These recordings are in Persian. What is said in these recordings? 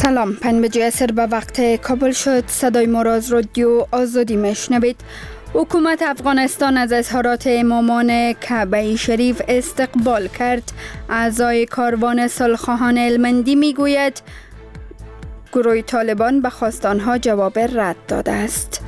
سلام، 5 به وقت کابل شد. صدای ما را از رادیو آزادی میشنوید. حکومت افغانستان از اظهارات امامان کعبه شریف استقبال کرد. اعضای کاروان صلح‌خواهان هلمندی میگوید گروه طالبان به خواست آنها جواب رد داده است.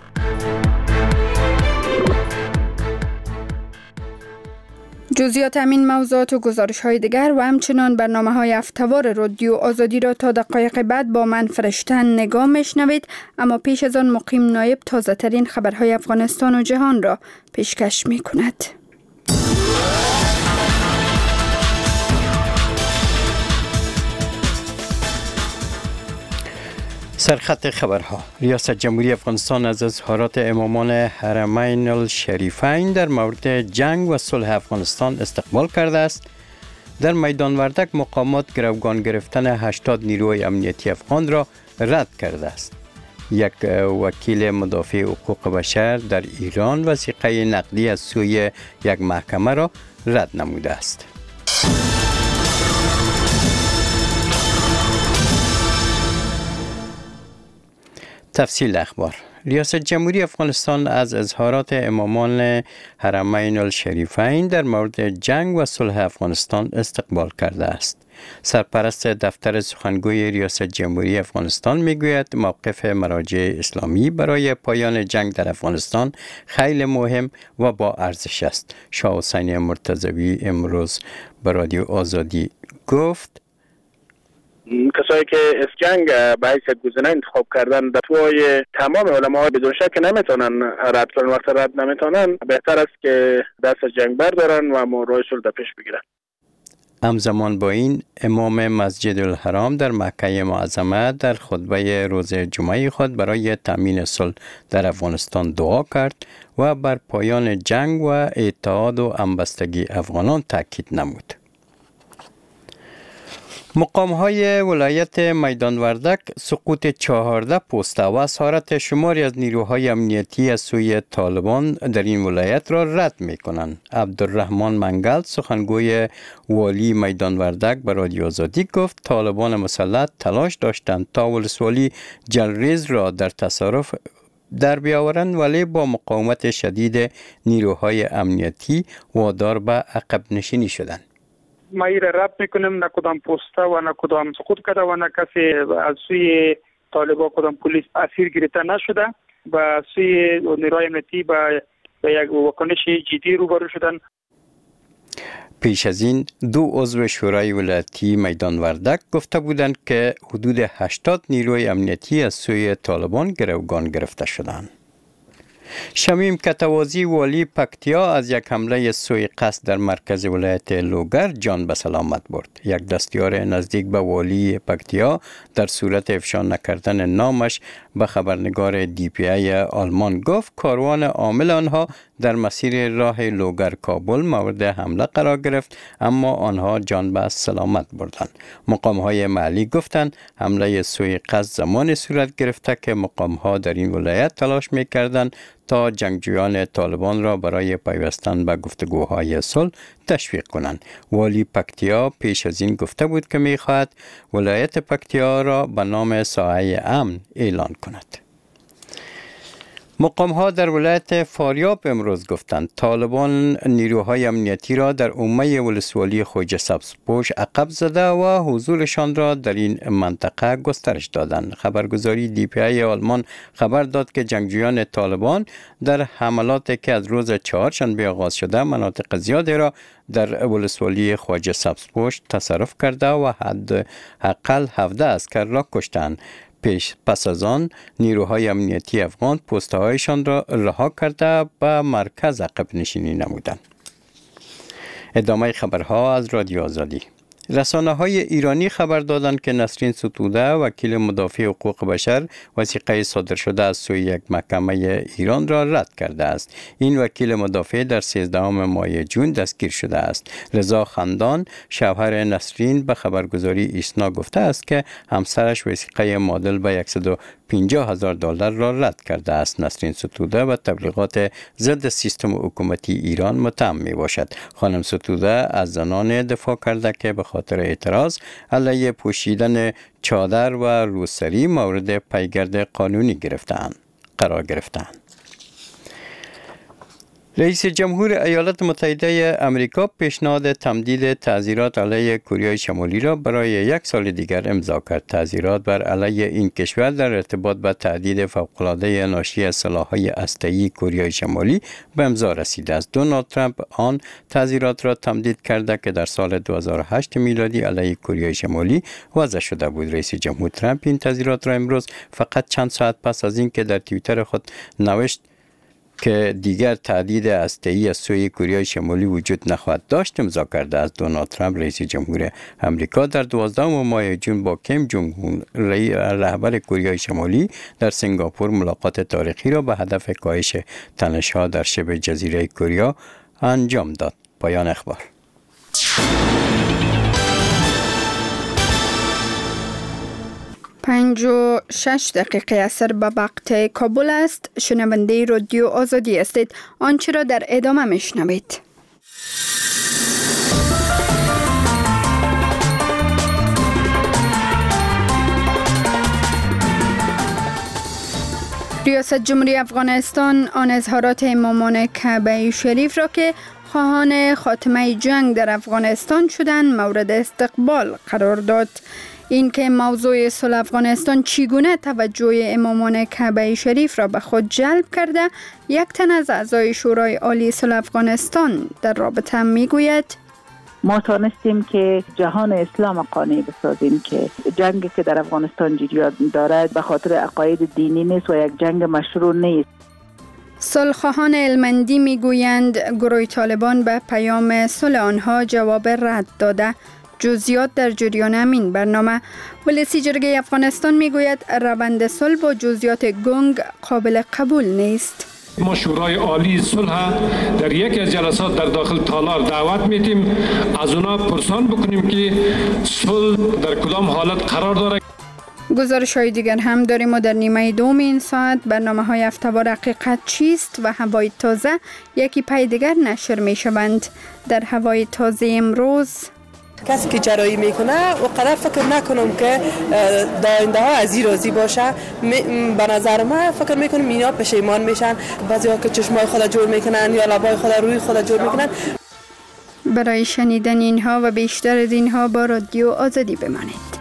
جزئیات همین موضوعات و گزارش های دیگر و همچنان برنامه های هفته‌وار رادیو آزادی را تا دقایق بعد با من فرشتن نگاه میشنوید. اما پیش از آن مقیم نایب تازه ترین خبرهای افغانستان و جهان را پیشکش می کند. سرخط خبرها: ریاست جمهوری افغانستان از اظهارات امامان حرمین الشریفین در مورد جنگ و صلح افغانستان استقبال کرده است. در میدان وردک مقامات گروگان گرفتن 80 نیروی امنیتی افغان را رد کرده است. یک وکیل مدافع حقوق بشر در ایران وثیقه نقدی از سوی یک محکمه را رد نموده است. تفصیل اخبار: ریاست جمهوری افغانستان از اظهارات امامان حرمین الشریفین در مورد جنگ و صلح افغانستان استقبال کرده است. سرپرست دفتر سخنگوی ریاست جمهوری افغانستان میگوید موقف مراجع اسلامی برای پایان جنگ در افغانستان خیلی مهم و با ارزش است. شاه حسین مرتضوی امروز به رادیو آزادی گفت کسایی که از جنگ به حیث گزینه انتخاب کردن در توی تمام علما بدون شک نمیتونن رد کنن. وقت رد نمیتونن بهتر است که دست از جنگ بردارن و راه صلح در پیش بگیرن. همزمان با این امام مسجد الحرام در مکه معظمه در خطبه روز جمعه خود برای تامین صلح در افغانستان دعا کرد و بر پایان جنگ و اتحاد و همبستگی افغانان تاکید نمود. مقام‌های ولایت میدان وردک سقوط 14 پست و اسارت شماری از نیروهای امنیتی از سوی طالبان در این ولایت را رد می‌کنند. عبدالرحمن منگل سخنگوی والی میدان وردک به رادیو آزادی گفت طالبان مسلح تلاش داشتند تا ولسوالی جلریز را در تصرف در بیاورند، ولی با مقاومت شدید نیروهای امنیتی وادار به عقب نشینی شدند. ما این را رد میکنیم، نه کدام پسته و نه کدام سقوط کرده و نه کسی از سوی طالبان کدام پلیس اسیر گرفته نشده و از سوی نیروهای امنیتی به یک واکنش جدی روبرو شدن. پیش از این دو عضو شورای ولایتی میدان وردک گفته بودند که حدود 80 نیروی امنیتی از سوی طالبان گروگان گرفته شدند. شمیم کتوازی والی پکتیا از یک حمله سوء قصد در مرکز ولایت لوگر جان به سلامت برد. یک دستیار نزدیک به والی پکتیا در صورت افشا نکردن نامش به خبرنگار DPI آلمان گفت کاروان عامل آنها در مسیر راه لوگر کابل مورد حمله قرار گرفت، اما آنها جان به سلامت بردند. مقام‌های محلی گفتند حمله سوء قصد زمان صورت گرفته که مقام‌ها در این ولایت تلاش می‌کردند تا جنگجویان طالبان را برای پیوستن به گفتگوهای صلح تشویق کنند. والی پکتیا پیش از این گفته بود که می‌خواهد ولایت پکتیا را به نام ساحه امن اعلان کند. مقام‌ها در ولایت فاریاب امروز گفتند طالبان نیروهای امنیتی را در عمه ولسوالی خوجه سبزپوش عقب زده و حضورشان را در این منطقه گسترش دادند. خبرگزاری DPI آلمان خبر داد که جنگجویان طالبان در حملاتی که از روز چهارشنبه آغاز شده مناطق زیادی را در ولسوالی خوجه سبزپوش تصرف کرده و حداقل 17 عسکر را کشتند. پس از آن نیروهای امنیتی افغان پست‌هایشان را رها کرده به مرکز عقب نشینی نمودند. ادامه خبرها از رادیو آزادی. رسانه‌های ایرانی خبر دادند که نسرین ستوده وکیل مدافع حقوق بشر وثیقه صادر شده از سوی یک محکمه ایران را رد کرده است. این وکیل مدافع در 13 ماه جون دستگیر شده است. رضا خندان شوهر نسرین به خبرگزاری ایسنا گفته است که همسرش وثیقه معادل به $50,000 را رد کرده است. نسرین ستوده و تبلیغات ضد سیستم حکومتی ایران متهم می باشد. خانم ستوده از زنان دفاع کرده که به خاطر اعتراض علیه پوشیدن چادر و روسری مورد پیگرد قانونی قرار گرفتند. رئیس جمهور ایالات متحده آمریکا پیشنهاد تمدید تعزیرات علیه کره شمالی را برای 1 سال دیگر امضا کرد. تعزیرات بر علیه این کشور در ارتباط با تهدید فوق‌العاده ناشی از سلاح‌های هسته‌ای کره شمالی به امضا رسیده است. دونالد ترامپ آن تعزیرات را تمدید کرده که در سال 2008 میلادی علیه کره شمالی وضع شده بود. رئیس جمهور ترامپ این تعزیرات را امروز فقط چند ساعت پس از اینکه در توییتر خود نوشت که دیگر تهدید هسته‌ای از سوی کره شمالی وجود نخواهد داشت امضا کرده است. دونالد ترامپ رئیس جمهور آمریکا در 12 ماه جون با کیم جونگ اون رهبر کره شمالی در سنگاپور ملاقات تاریخی را به هدف کاهش تنش‌ها در شبه جزیره کره انجام داد. پایان اخبار. 5:06 اثر به وقت کابل است. شنونده رادیو آزادی هستید. آنچه را در ادامه میشنوید. ریاست جمهوری افغانستان آن اظهارات امامان کعبه شریف را که خواهان خاتمه جنگ در افغانستان شدند مورد استقبال قرار داد. این که موضوع صلح افغانستان چگونه توجه امامان کعبه شریف را به خود جلب کرده، یک تن از اعضای شورای عالی صلح افغانستان در رابطه میگوید: ما تانستیم که جهان اسلام قانع بسازیم که جنگی که در افغانستان جریان دارد به خاطر عقاید دینی نیست و یک جنگ مشروع نیست. صلح‌خواهان المندی میگویند گروه طالبان به پیام صلح آنها جواب رد داده. جزئیات در جریان همین برنامه. ولسی جرگه افغانستان میگوید روند صلح با جزئیات گنگ قابل قبول نیست. ما شورای عالی صلح در یک از جلسات در داخل تالار دعوت میتیم از اونا پرسان بکنیم که صلح در کدام حالت قرار داره. گزارش های دیگر هم داریم و در نیمه دوم این ساعت برنامه های هفته‌وار حقیقت چیست و هوای تازه یکی پی دیگر نشر می شوند. در هوای تازه امروز کسی که جراحی میکنه و قدر فکر نکنم که داینده ها از این راضی باشه. به نظر من فکر میکنم اینا پشیمان میشن. بعضی ها که چشمای خود جور میکنن یا لبای خود روی خود جور میکنن. برای شنیدن اینها و بیشتر از اینها با رادیو آزادی بمانید.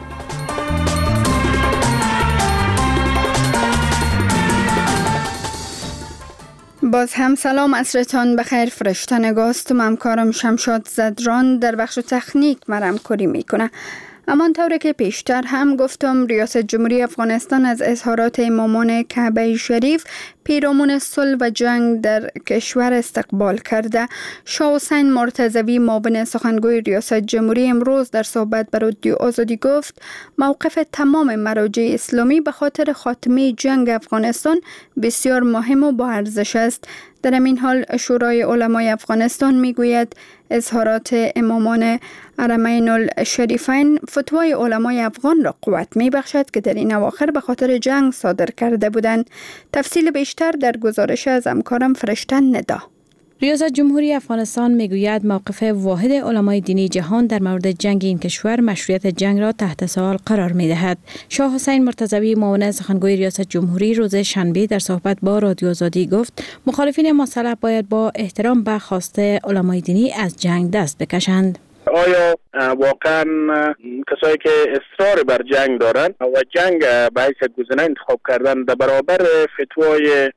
باز هم سلام، عصرتان بخیر. فرشته نگاستم، همکارم شمشاد زدران در بخش تکنیک مرم کاری میکنه. اما طوری که پیشتر هم گفتم، ریاست جمهوری افغانستان از اظهارات امامان کعبه شریف پیرامون صلح و جنگ در کشور استقبال کرده. شاه حسین مرتضوی معاون سخنگوی ریاست جمهوری امروز در صحبت با رادیو آزادی گفت موقف تمام مراجع اسلامی به خاطر خاتمه جنگ افغانستان بسیار مهم و با ارزش است. در این حال شورای علمای افغانستان میگوید اظهارات امامان حرمین الشریفین فتوای علمای افغان را قوت میبخشد که در این اواخر به خاطر جنگ صادر کرده بودند. تفصیل بیشتر در گزارش از همکارم فرشته ندا. ریاست جمهوری افغانستان میگوید موقف واحد علمای دینی جهان در مورد جنگ این کشور مشروعیت جنگ را تحت سوال قرار میدهد. شاه حسین مرتضوی معاون سخنگوی ریاست جمهوری روز شنبه در صحبت با رادیو آزادی گفت مخالفین مسلح باید با احترام به خواسته علمای دینی از جنگ دست بکشند. آیا واقعا کسایی که اصرار بر جنگ دارند و جنگ به حیث گزینه انتخاب کردن در برابر فتوای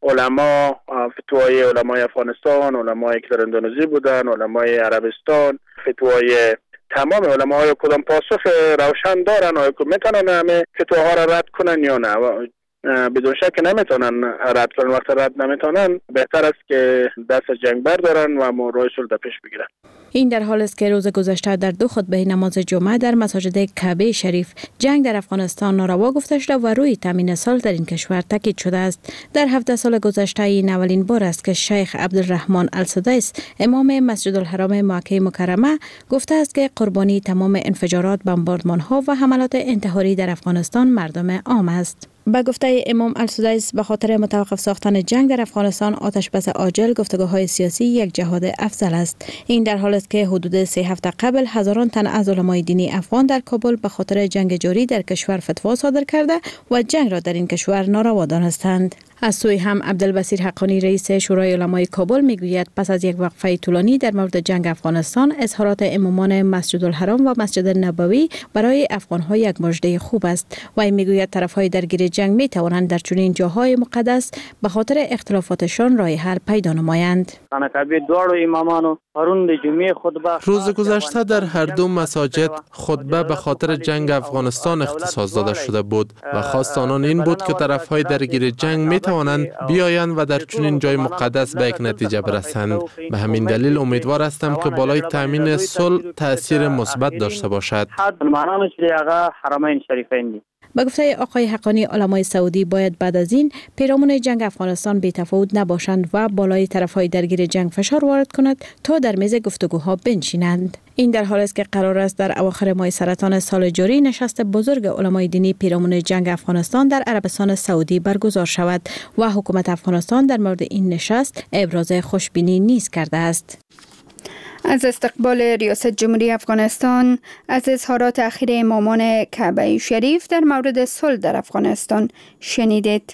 علمای افغانستان، علمایی که در اندونزی بودن، علمای عربستان، فتوای تمام علمای کدام پاسخ روشن دارن؟ آیا میتونن همه فتواها را رد کنن یا نه؟ بدون شک نمیتونن رد کنن. وقت رد نمیتونن بهتر است که دست از جنگ بردارن و راه صلح پیش بگیرن. این در حال است که روز گذشته در 2 خطبه نماز جمعه در مساجد کعبه شریف جنگ در افغانستان ناروا گفته شده و روی تامین صلح در این کشور تاکید شده است. در 17 سال گذشته این اولین بار است که شیخ عبدالرحمن السدیس امام مسجد الحرام مکه مکرمه گفته است که قربانی تمام انفجارات، بمباردمان‌ها و حملات انتحاری در افغانستان مردم عام است. به گفته امام السدیس به خاطر متوقف ساختن جنگ در افغانستان آتش بس عاجل گفتگوهای سیاسی یک جهاد افضل است. این در حالی است که حدود 3 هفته قبل هزاران تن از علمای دینی افغان در کابل به خاطر جنگ جاری در کشور فتوا صادر کرده و جنگ را در این کشور ناروا دانستند. از سوی هم عبدالبصیر حقانی رئیس شورای علمای کابل میگوید پس از یک وقفه طولانی در مورد جنگ افغانستان اظهارات امامان مسجد الحرام و مسجد نبوی برای افغان‌ها یک مژده خوب است و میگوید طرف‌های درگیر جنگ میتوانند در چنین جاهای مقدس به خاطر اختلافاتشان راه حل پیدا نمایند. روز گذشته در هر دو مساجد خطبه به خاطر جنگ افغانستان اختصاص داده شده بود و خواست آنان این بود که طرف‌های درگیر جنگ میتوانند بیایند و در چنین جای مقدس به یک نتیجه برسند. به همین دلیل امیدوار هستم که بالای تامین صلح تأثیر مثبت داشته باشد. به گفته آقای حقانی علمای سعودی باید بعد از این پیرامون جنگ افغانستان بی‌تفاوت نباشند و بالای طرف‌های درگیر جنگ فشار وارد کند تا در میز گفتگوها بنشینند. این در حالی است که قرار است در اواخر ماه سرطان سال جاری نشست بزرگ علمای دینی پیرامون جنگ افغانستان در عربستان سعودی برگزار شود و حکومت افغانستان در مورد این نشست ابراز خوشبینی نیز کرده است. از استقبال ریاست جمهوری افغانستان از اظهارات اخیر امامان کعبه شریف در مورد صلح در افغانستان شنیدید.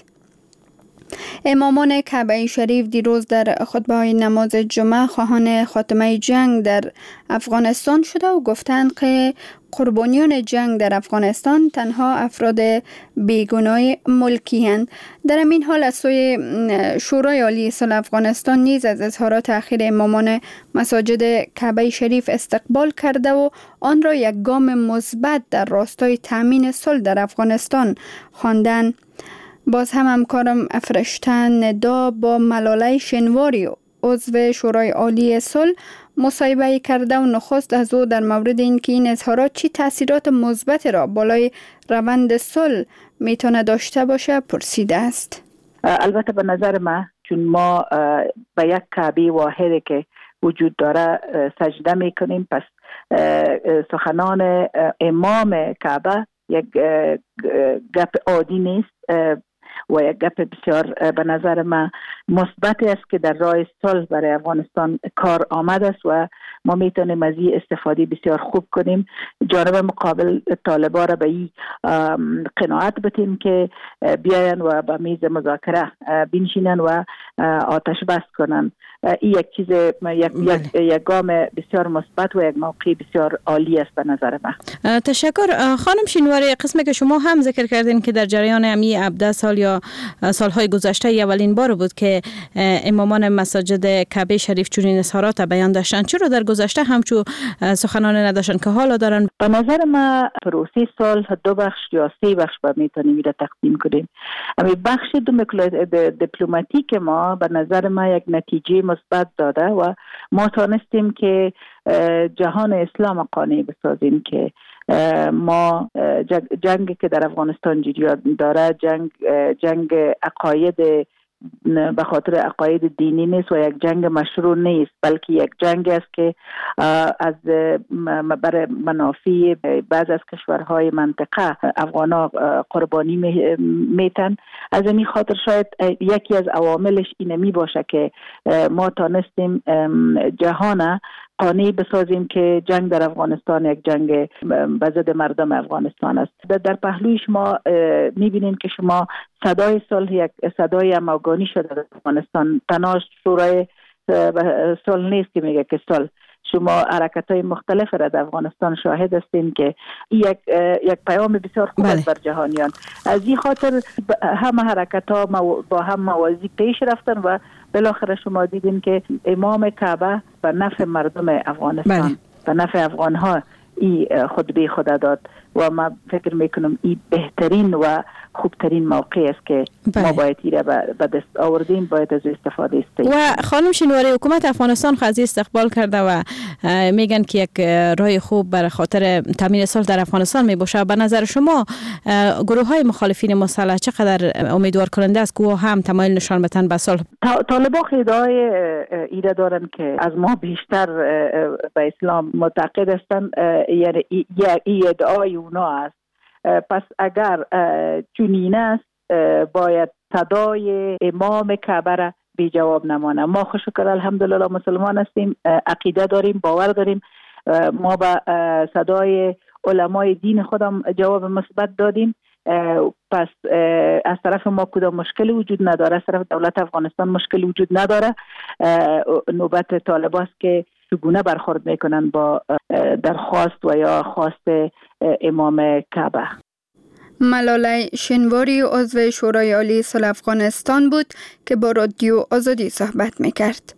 امامان کعبه شریف دیروز در خطبه نماز جمعه خواهان خاتمه جنگ در افغانستان شده و گفتند که قربانیان جنگ در افغانستان تنها افراد بیگناه ملکی هستند. در این حال از سوی شورای عالی صلح افغانستان نیز از اظهارات اخیر امامان مساجد کعبه شریف استقبال کرده و آن را یک گام مثبت در راستای تامین صلح در افغانستان خواندند. باز هم همکارم افرشتن ندا با ملاله شنواری عضو شورای عالی صلح مصاحبه کرده و نخست از او در مورد اینکه این اظهارات چی تاثیرات مثبت را بالای روند صلح میتونه داشته باشه پرسیده است. البته به نظر من چون ما به یک کعبه واحدی که وجود داره سجده میکنیم، پس سخنان امام کعبه یک گپ عادی نیست و یک گپ بسیار به نظر من مثبت است که در راه صلح برای افغانستان کار آمد است و ما میتونیم از این استفاده بسیار خوب کنیم. جانب مقابل طالبا را به این قناعت بدیم که بیاین و به میز مذاکره بنشینن و آتش بس کنن. این یک چیز یک گام بسیار مثبت و یک موقع بسیار عالی است به نظر من. تشکر خانم شینواری. قسمی که شما هم ذکر کردین که در جریان امی 17 سال یا سالهای گذشته اولین بار بود که امامان مساجد کعبه شریف چنین اظهارات بیان داشتن، چرا در گذشته همچون سخنان نداشتن که حالا دارن؟ به نظر من پروسه صلح 2 بخش یا 3 بخش با میتونیم را تقسیم کنیم. اما بخش دیپلماتیک ما به نظر من یک نتیجه مثبت داده و ما تانستیم که جهان اسلام قانع بسازیم که ما جنگی که در افغانستان جریان داره جنگ عقاید به خاطر عقاید دینی نیست و یک جنگ مشروع نیست، بلکه یک جنگ است که از برای منافع بعض از کشورهای منطقه افغانا قربانی میتن. از این خاطر شاید یکی از عواملش اینه می باشه که ما تانستیم جهان قانع بسازیم که جنگ در افغانستان یک جنگ به ضد مردم افغانستان است. در پهلوی شما میبینید که شما صدای صلح یک صدای همگانی شده در افغانستان. تنها شورای صلح نیست که میگه که صلح، شما حرکت‌های مختلف را در افغانستان شاهد هستین که یک پیام بسیار خوب است بر جهانیان. از این خاطر همه حرکت‌ها با هم موازی پیش رفتن و بالاخره شما دیدین که امام کعبه به نفع مردم افغانستان به نفع افغان‌ها این خطبه خود داد و ما فکر میکنم این بهترین و خوبترین موقع است که ما باید ایره به دست آوردیم، باید از استفاده استیم. و خانم شینواری حکومت افغانستان خواهی استقبال کرده و میگن که یک راه خوب برای خاطر تامین صلح در افغانستان میباشه. به نظر شما گروه های مخالفین مسلح چقدر امیدوار کننده است که هم تمایل نشان بدن به صلح؟ طالبان ادعای ایره دارن که از ما بیشتر به اسلام معتقد هستند، یعنی این ادعای اونا است. پس اگر چنین است باید صدای امام کعبه را بی جواب نمانه. ما خوشکر الحمدلله مسلمان هستیم، عقیده داریم، باور داریم. ما به صدای علمای دین خودم جواب مثبت دادیم. پس از طرف ما کدام مشکلی وجود نداره، از طرف دولت افغانستان مشکلی وجود نداره. نوبت طالب است که چگونه برخورد میکنن با درخواست و یا خواست امام کعبه. ملاله شنواری عضو شورای عالی صلح افغانستان بود که با رادیو آزادی صحبت میکرد.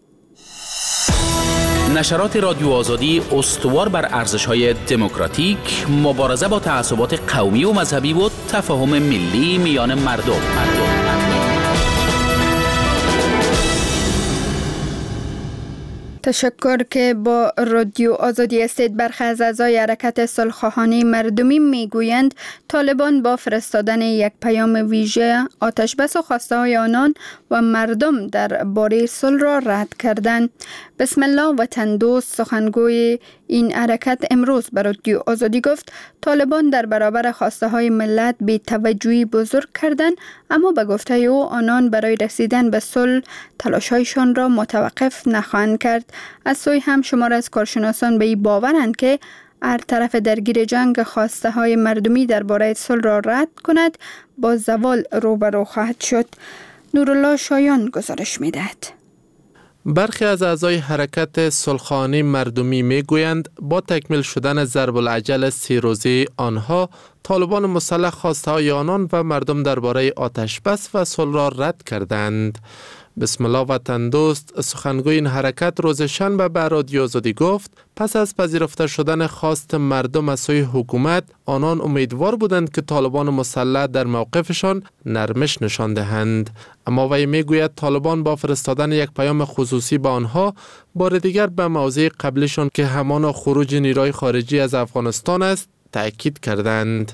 نشرات رادیو آزادی استوار بر ارزش‌های دموکراتیک، مبارزه با تعصبات قومی و مذهبی و تفاهم ملی میان مردم. تشکر که با رادیو آزادی هستید. برخی از اعضای حرکت صلح‌خواهانه مردمی میگویند طالبان با فرستادن یک پیام ویژه آتشبس و خواسته‌های آنان و مردم در باره صلح را رد کردند. بسم الله وطن دوست سخنگوی این حرکت امروز به رادیو آزادی گفت طالبان در برابر خواسته‌های ملت بی توجهی بزرگ کردند، اما به گفته او آنان برای رسیدن به صلح تلاش‌هایشان را متوقف نخواهند کرد. از سوی هم شمار از کارشناسان به این باورند که هر طرف درگیر جنگ خواسته های مردمی درباره صلح را رد کند با زوال روبرو خواهد شد. نورالله شایان گزارش می‌دهد. برخی از اعضای حرکت صلح‌خواهانه مردمی میگویند با تکمیل شدن ضرب العجل 3 روزه آنها، طالبان مسلح خواسته‌های آنان و مردم درباره آتش بس و صلح را رد کردند. بسم الله وطن دوست سخنگوی این حرکت روز شنبه به رادیو آزادی گفت پس از پذیرفته شدن خواست مردم از سوی حکومت، آنان امیدوار بودند که طالبان مسلح در موقفشان نرمش نشان دهند. اما وی میگوید طالبان با فرستادن یک پیام خصوصی به آنها بار دیگر به موضع قبلشان که همان خروج نیروی خارجی از افغانستان است تأکید کردند.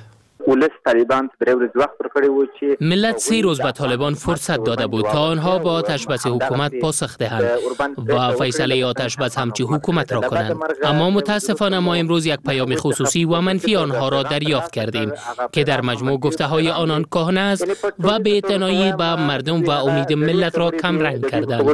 ملت 3 روز به طالبان فرصت داده بود تا آنها با آتش بس حکومت پاسخ دهند و فیصله آتش بس همچی حکومت را کنند. اما متاسفانه ما امروز یک پیام خصوصی و منفی آنها را دریافت کردیم که در مجموع گفته های آنان کهنه است و بی‌اعتنایی به مردم و امید ملت را کم رنگ کردند.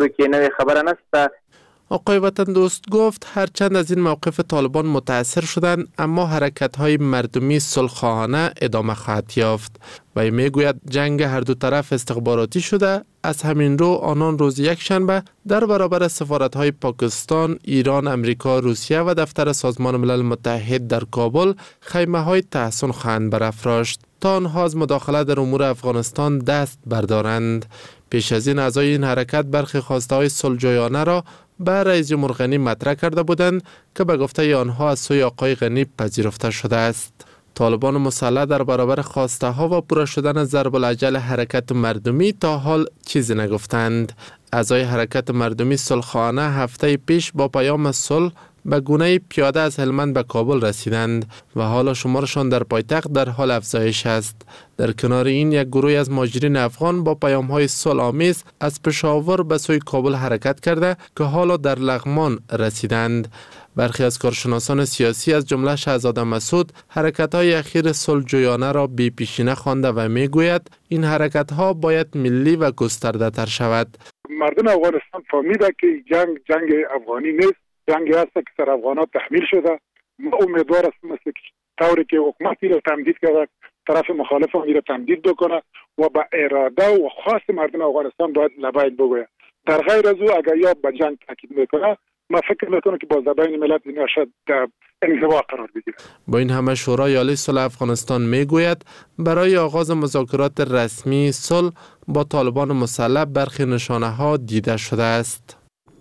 آقای وطن دوست گفت هرچند از این موقف طالبان متاثر شدند، اما حرکت‌های مردمی صلح‌خواهانه ادامه خواهد یافت. و میگوید جنگ هر دو طرف استخباراتی شده. از همین رو آنان روز یک شنبه در برابر سفارت‌های پاکستان، ایران، امریکا، روسیه و دفتر سازمان ملل متحد در کابل خیمه‌های تحصن خواهند برافراشت تا آنها از مداخله در امور افغانستان دست بردارند. پیش از این اعضای این حرکت برخی خواسته‌های صلح‌جویانه را به رئیس جمهور غنی مطرح کرده بودند که به گفته آنها از سوی آقای غنی پذیرفته شده است. طالبان مسلح در برابر خواسته ها و پورا شدن ضرب العجل حرکت مردمی تا حال چیزی نگفتند. اعضای حرکت مردمی صلح‌خواهانه هفته پیش با پیام صلح به گونه پیاده از هلمند به کابل رسیدند و حالا شمارشان در پایتخت در حال افزایش است. در کنار این یک گروه از مهاجرین افغان با پیام‌های صلح‌آمیز از پشاور به سوی کابل حرکت کرده که حالا در لغمان رسیدند. برخی از کارشناسان سیاسی از جمله شهزاد مسعود حرکت‌های اخیر صلح‌جویانه را بی پیشینه خوانده و میگوید این حرکت‌ها باید ملی و گسترده‌تر شود. مردم افغانستان فهمیده که جنگ افغانی نیست، جنگی است که سر افغانات تحمیل شده. ما امیدوار هستیم که طوری که حکومتی را تمدید کرده طرف مخالف هم را تمدید بکنه و با اراده و خواست مردم افغانستان باید لبیک بگوید. در غیر از او اگر یا به جنگ تاکید میکنه، ما فکر میکنم که با زبان ملت این شاید انزوا قرار بگیره. با این همه شورای عالی صلح افغانستان میگوید برای آغاز مذاکرات رسمی صلح با طالبان مسلح برخی نشانه ها دیده شده است.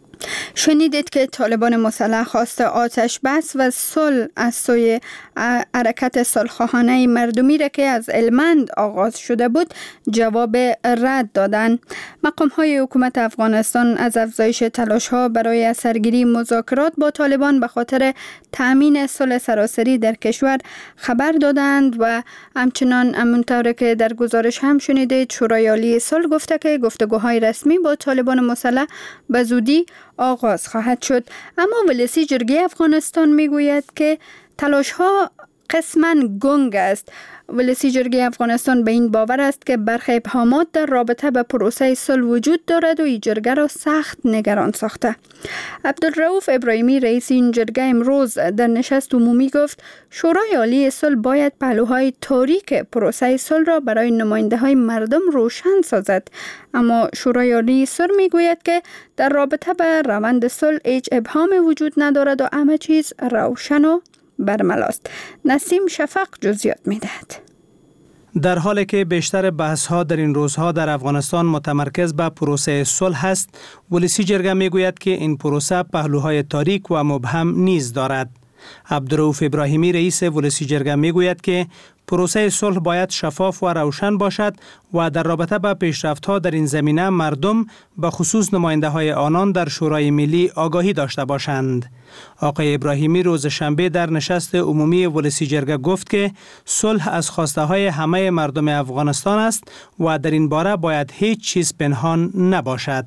شنیدید که طالبان مسلح خواست آتش بس و صلح از سوی حرکت صلح‌خواهانه مردمی را که از هلمند آغاز شده بود جواب رد دادند. مقام‌های حکومت افغانستان از افزایش تلاش‌ها برای سرگیری مذاکرات با طالبان به خاطر تأمین صلح سراسری در کشور خبر دادند و همچنان همونطور که در گزارش هم شنیدید شورای عالی صلح گفته که گفتگوهای رسمی با طالبان مسلح به زودی آغاز خواهد شد. اما ولسی جرگه افغانستان میگوید که تلاش ها قسماً گنگ است. ولسی جرگه افغانستان به این باور است که برخی ابهامات در رابطه به پروسه صلح وجود دارد و این جرگه را سخت نگران ساخته. عبدالرؤوف ابراهیمی رئیس این جرگه امروز در نشست عمومی گفت شورای عالی صلح باید پهلوهای تاریک پروسه صلح را برای نماینده های مردم روشن سازد، اما شورای عالی صلح میگوید که در رابطه به روند صلح هیچ ابهام وجود ندارد و همه چیز روشن و برملاست. نسیم شفق جزئیات میدهد. در حالی که بیشتر بحث‌ها در این روزها در افغانستان متمرکز به پروسه صلح است، ولسی جرگه میگوید که این پروسه پهلوهای تاریک و مبهم نیز دارد. عبدالرؤوف ابراهیمی رئیس ولسی جرگه میگوید که پروسه صلح باید شفاف و روشن باشد و در رابطه با پیشرفت‌ها در این زمینه مردم به خصوص نماینده‌های آنان در شورای ملی آگاهی داشته باشند. آقای ابراهیمی روز شنبه در نشست عمومی ولسی جرگه گفت که صلح از خواسته‌های همه مردم افغانستان است و در این باره باید هیچ چیز پنهان نباشد.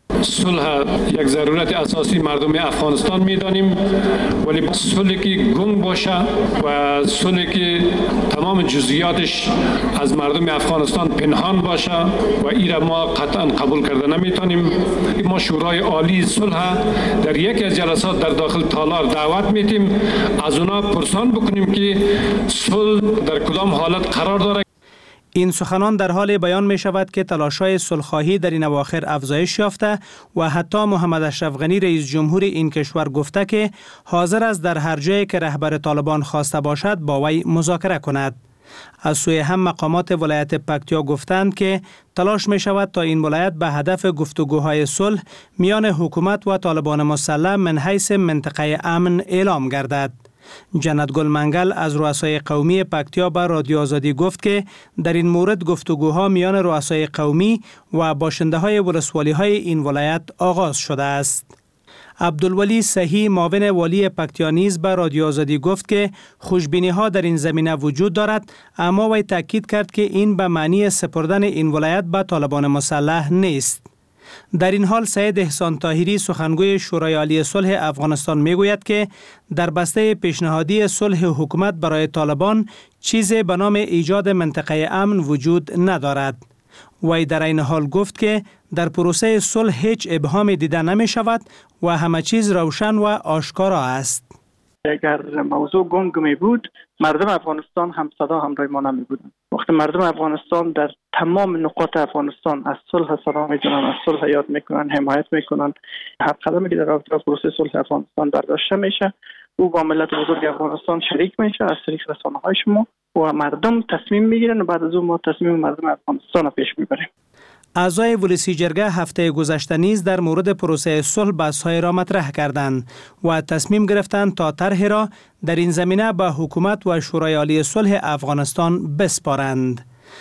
صلح یک ضرورت اساسی مردم افغانستان می‌دانیم، ولی صلحی که گنگ باشه و صلحی که تمام جزئیاتش از مردم افغانستان پنهان باشه و این را ما قطعا قبول کرده نمی‌تونیم. ما شورای عالی صلح در یکی از جلسات در داخل تالار دعوت می‌تیم، از اونا پرسان بکنیم که صلح در کدام حالت قرار داره. این سخنان در حال بیان می شود که تلاش‌های صلح‌خواهی در این اواخر افزایش یافته و حتی محمد اشرف غنی رئیس جمهور این کشور گفته که حاضر است در هر جایی که رهبر طالبان خواسته باشد با وی مذاکره کند. از سوی هم مقامات ولایت پکتیا گفتند که تلاش می شود تا این ولایت به هدف گفتگوهای صلح میان حکومت و طالبان مسلح من حیث منطقه امن اعلام گردد. جنت گل منگل از رؤسای قومی پکتیا به رادیو آزادی گفت که در این مورد گفتگوها میان رؤسای قومی و باشنده های ولسوالی های این ولایت آغاز شده است. عبدالولی صحیح معاون والی پکتیا نیز به رادیو آزادی گفت که خوشبینی ها در این زمینه وجود دارد، اما وی تاکید کرد که این به معنی سپردن این ولایت به طالبان مسلح نیست. در این حال سید احسان طاهری سخنگوی شورای عالی صلح افغانستان میگوید که در بسته پیشنهادی صلح حکومت برای طالبان چیزی به نام ایجاد منطقه امن وجود ندارد. وی در این حال گفت که در پروسه صلح هیچ ابهام دیده نمی شود و همه چیز روشن و آشکارا است. اگر موضوع گنگ می بود، مردم افغانستان هم صدا همراه ما نمی بودند. وقتی مردم افغانستان در تمام نقاط افغانستان از صلح صدا میزنن، از صلح یاد میکنن، حمایت میکنن، هر قدمی که در رابطه با پروسه صلح افغانستان برداشته میشه او با ملت بزرگ افغانستان شریک میشه از طریق رسانه‌های شما و مردم تصمیم میگیرن و بعد از اون ما تصمیم مردم افغانستان رو پیش میبریم. اعضای ولسی جرگه هفته گذشته نیز در مورد پروسه صلح بحث‌های را مطرح کردند و تصمیم گرفتند تا طرح را در این زمینه به حکومت و شورای عالی صلح افغانستان بسپارند.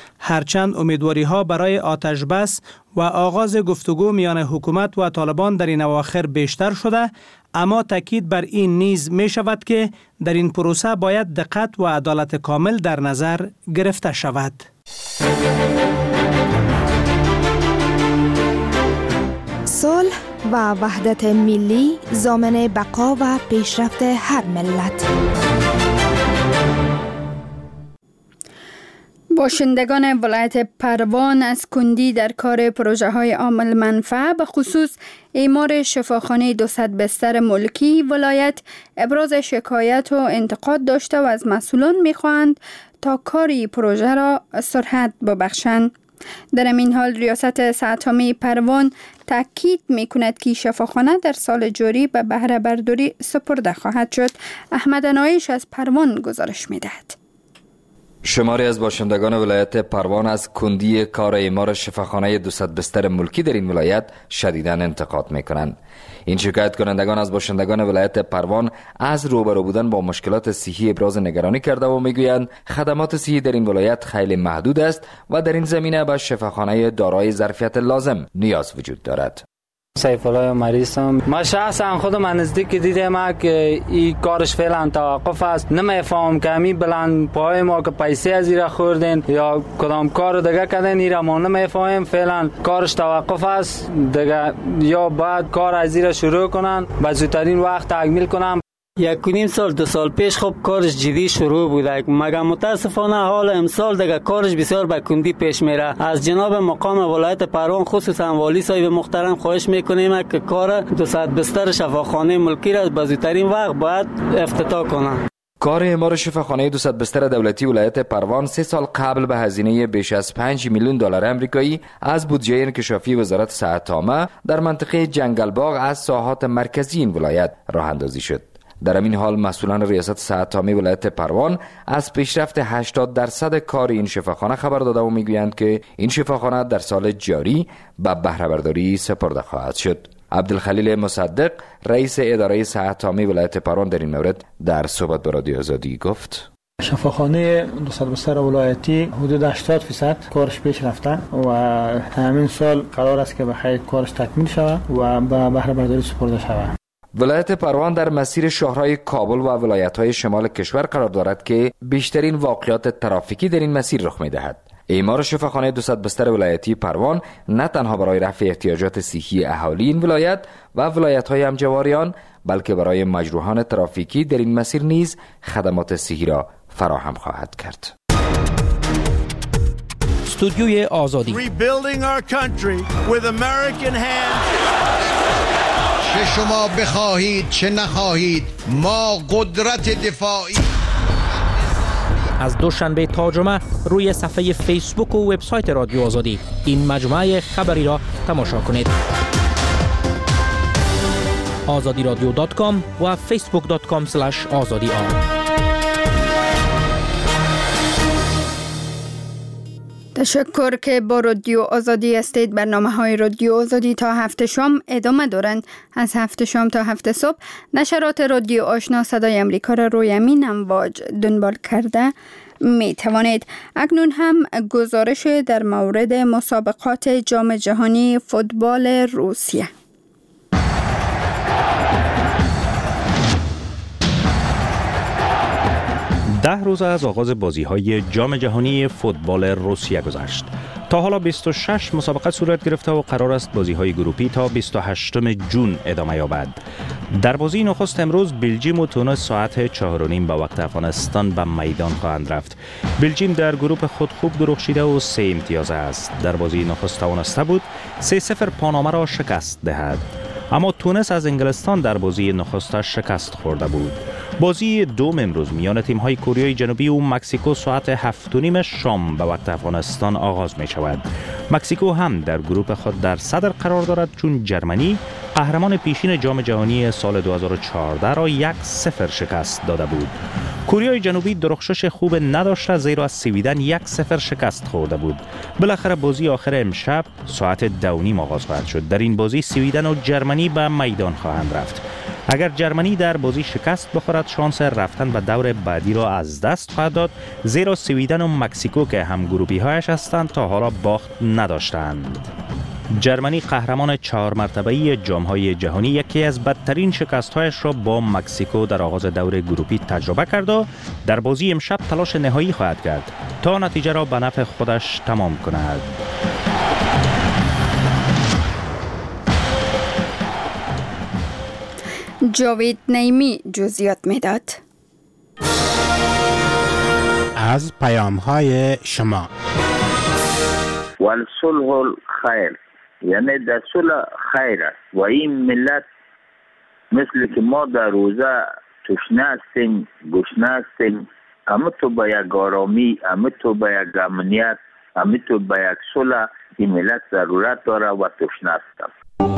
هرچند امیدواری‌ها برای آتش بس و آغاز گفتگو میان حکومت و طالبان در این اواخر بیشتر شده، اما تاکید بر این نیز می شود که در این پروسه باید دقت و عدالت کامل در نظر گرفته شود. صلح و وحدت ملی ضامن بقا و پیشرفت هر ملت. باشندگان ولایت پروان از کندی در کار پروژه های عامل منفعه به خصوص اعمار شفاخانه 200 بستر ملکی ولایت ابراز شکایت و انتقاد داشته و از مسئولان می‌خواهند تا کاری پروژه را سرعت ببخشند. در این حال ریاست ساتمی پروان تاکید می‌کند که شفاخانه در سال جاری به بهره برداری سپرده خواهد شد. احمد نایش از پروان گزارش می‌دهد. شماری از باشندگان ولایت پروان از کندی کار اعمار شفاخانه 200 بستر ملکی در این ولایت شدیداً انتقاد می‌کنند. این شکایت کنندگان از باشندگان ولایت پروان از روبرو بودن با مشکلات صحی ابراز نگرانی کرده و میگویند خدمات صحی در این ولایت خیلی محدود است و در این زمینه به شفاخانه دارای ظرفیت لازم نیاز وجود دارد. سیف الله مریضم. ما شخصا خودم از نزدیک دیدم که این کارش فعلا توقف است. نمیفهم که همین بلند پای ما که پیسه از ایرا خوردن یا کدام کار دیگه کردن ایرا ما نمیفهم. فعلا کارش توقف است دیگه، یا بعد کار از ایرا شروع کنن و زودترین وقت تکمیل کنن. 1.5 سال 2 سال پیش خب کارش جدی شروع بوده، مگر متاسفانه حال امسال دیگه کارش بسیار به کندی پیش میره. از جناب مقام ولایت پروان خصوصا والی صاحب محترم خواهش میکنیم که کار 200 بستر شفاخانه ملکی را به زودترین وقت باید افتتاح کنه. کار اعمار شفاخانه 200 بستر دولتی ولایت پروان 3 سال قبل به هزینه بیش از 5 میلیون دلار آمریکایی از بودجه انکشافی وزارت صحت عامه در منطقه جنگل باغ از ساحات مرکزی این ولایت راه اندازی شد. در این حال مسئولان ریاست صحت عامه ولایت پروان از پیشرفت 80% کار این شفاخانه خبر داده و میگویند که این شفاخانه در سال جاری به بهره برداری سپرده خواهد شد. عبدالخلیل مصدق رئیس اداره صحت عامه ولایت پروان در این مورد در صحبت با رادیو آزادی گفت: شفاخانه 200 بستر ولایتی حدود 80% کارش پیش رفته و همین سال قرار است که به خیر کارش تکمیل شود و به بهره برداری سپرده شود. ولایت پروان در مسیر شهرهای کابل و ولایت‌های شمال کشور قرار دارد که بیشترین واقعات ترافیکی در این مسیر رخ می‌دهد. اعمار شفاخانه 200 بستر ولایتی پروان نه تنها برای رفع احتیاجات صحی اهالی این ولایت و ولایت‌های همجوار بلکه برای مجروحان ترافیکی در این مسیر نیز خدمات صحی را فراهم خواهد کرد. استودیوی آزادی چه شما بخواهید چه نخواهید ما قدرت دفاعی. از دوشنبه تا جمعه روی صفحه فیسبوک و وبسایت رادیو آزادی این مجموعه خبری را تماشا کنید. azadiradyo.com و facebook.com/azadiar. تشکر که با رادیو آزادی هستید. برنامه‌های رادیو آزادی تا 7 شام ادامه دارند. از 7 شام تا 7 صبح نشرات رادیو آشنا صدای امریکا را روی این امواج دنبال کرده می توانید. اکنون هم گزارش در مورد مسابقات جام جهانی فوتبال روسیه. 10 روز از آغاز بازی‌های جام جهانی فوتبال روسیه گذشت. تا حالا 26 مسابقه صورت گرفته و قرار است بازی‌های گروپی تا 28 جون ادامه یابد. در بازی نخست امروز بلژیم و تونس ساعت 4:30 به وقت افغانستان به میدان خواهند رفت. بلژیم در گروپ خود خوب درخشیده و 3 امتیاز است. در بازی نخست توانسته بود 3-0 پاناما را شکست دهد. اما تونس از انگلستان در بازی نخست شکست خورده بود. بازی دوم امروز میان تیم‌های کره جنوبی و مکزیکو ساعت 7:30 شام به وقت افغانستان آغاز می شود. مکزیکو هم در گروپ خود در صدر قرار دارد چون جرمنی قهرمان پیشین جام جهانی سال 2014 را 1-0 شکست داده بود. کره جنوبی درخشش خوب نداشته زیرا از سویدن 1-0 شکست خورده بود. بالاخره بازی آخر امشب ساعت 2:30 آغاز خواهد شد. در این بازی سویدن و جرمنی به میدان خواهند رفت. اگر جرمنی در بازی شکست بخورد شانس رفتن به دور بعدی را از دست خواهد داد، زیرا سویدن و مکزیکو که هم گروپی هایش هستند تا حالا باخت نداشتند. جرمنی قهرمان 4 مرتبه‌ای جام‌های جهانی یکی از بدترین شکست‌هایش را با مکزیکو در آغاز دور گروپی تجربه کرد و در بازی امشب تلاش نهایی خواهد کرد تا نتیجه را به نفع خودش تمام کند. جاوید نیمی جزئیات میداد. از پیام‌های شما والصلح الخیر، یعنی در صلح خیر است و این ملت مثل که ما در روزه تشنه هستیم گشنه هستیم، همه تو به یک آرامی، همه تو به یک امنیت، همه تو به یک صلح این ملت ضرورت داره و تشنه است.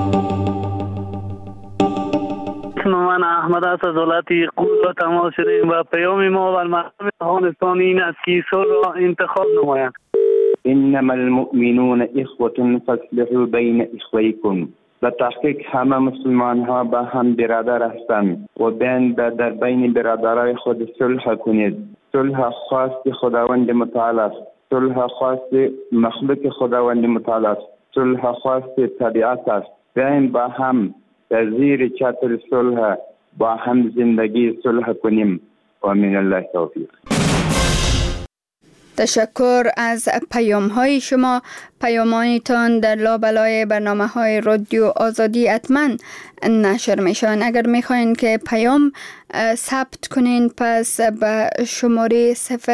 من احمد است از ولایت قوز را تماس شدیم و پیام ما و مردم افغانستان این است که صلح را انتخاب نمایند. انما المؤمنون اخوة فاصلحوا بین اخویکم. به تحقیق همه مسلمان ها با هم برادر هستند و در بین برادرای خود صلح کنید. صلح خواست خداوند متعال است. صلح خواست مخلوق خداوند متعال است. صلح خواست طبیعت است. بیاین با هم در زیر چتر صلح با هم زندگی صلح کنیم و من الله توفیق. تشکر از پیام های شما. پیامانتان در لابلای برنامه های رادیو آزادی حتما نشر میشن. اگر میخواین که پیام ثبت کنین پس به شماره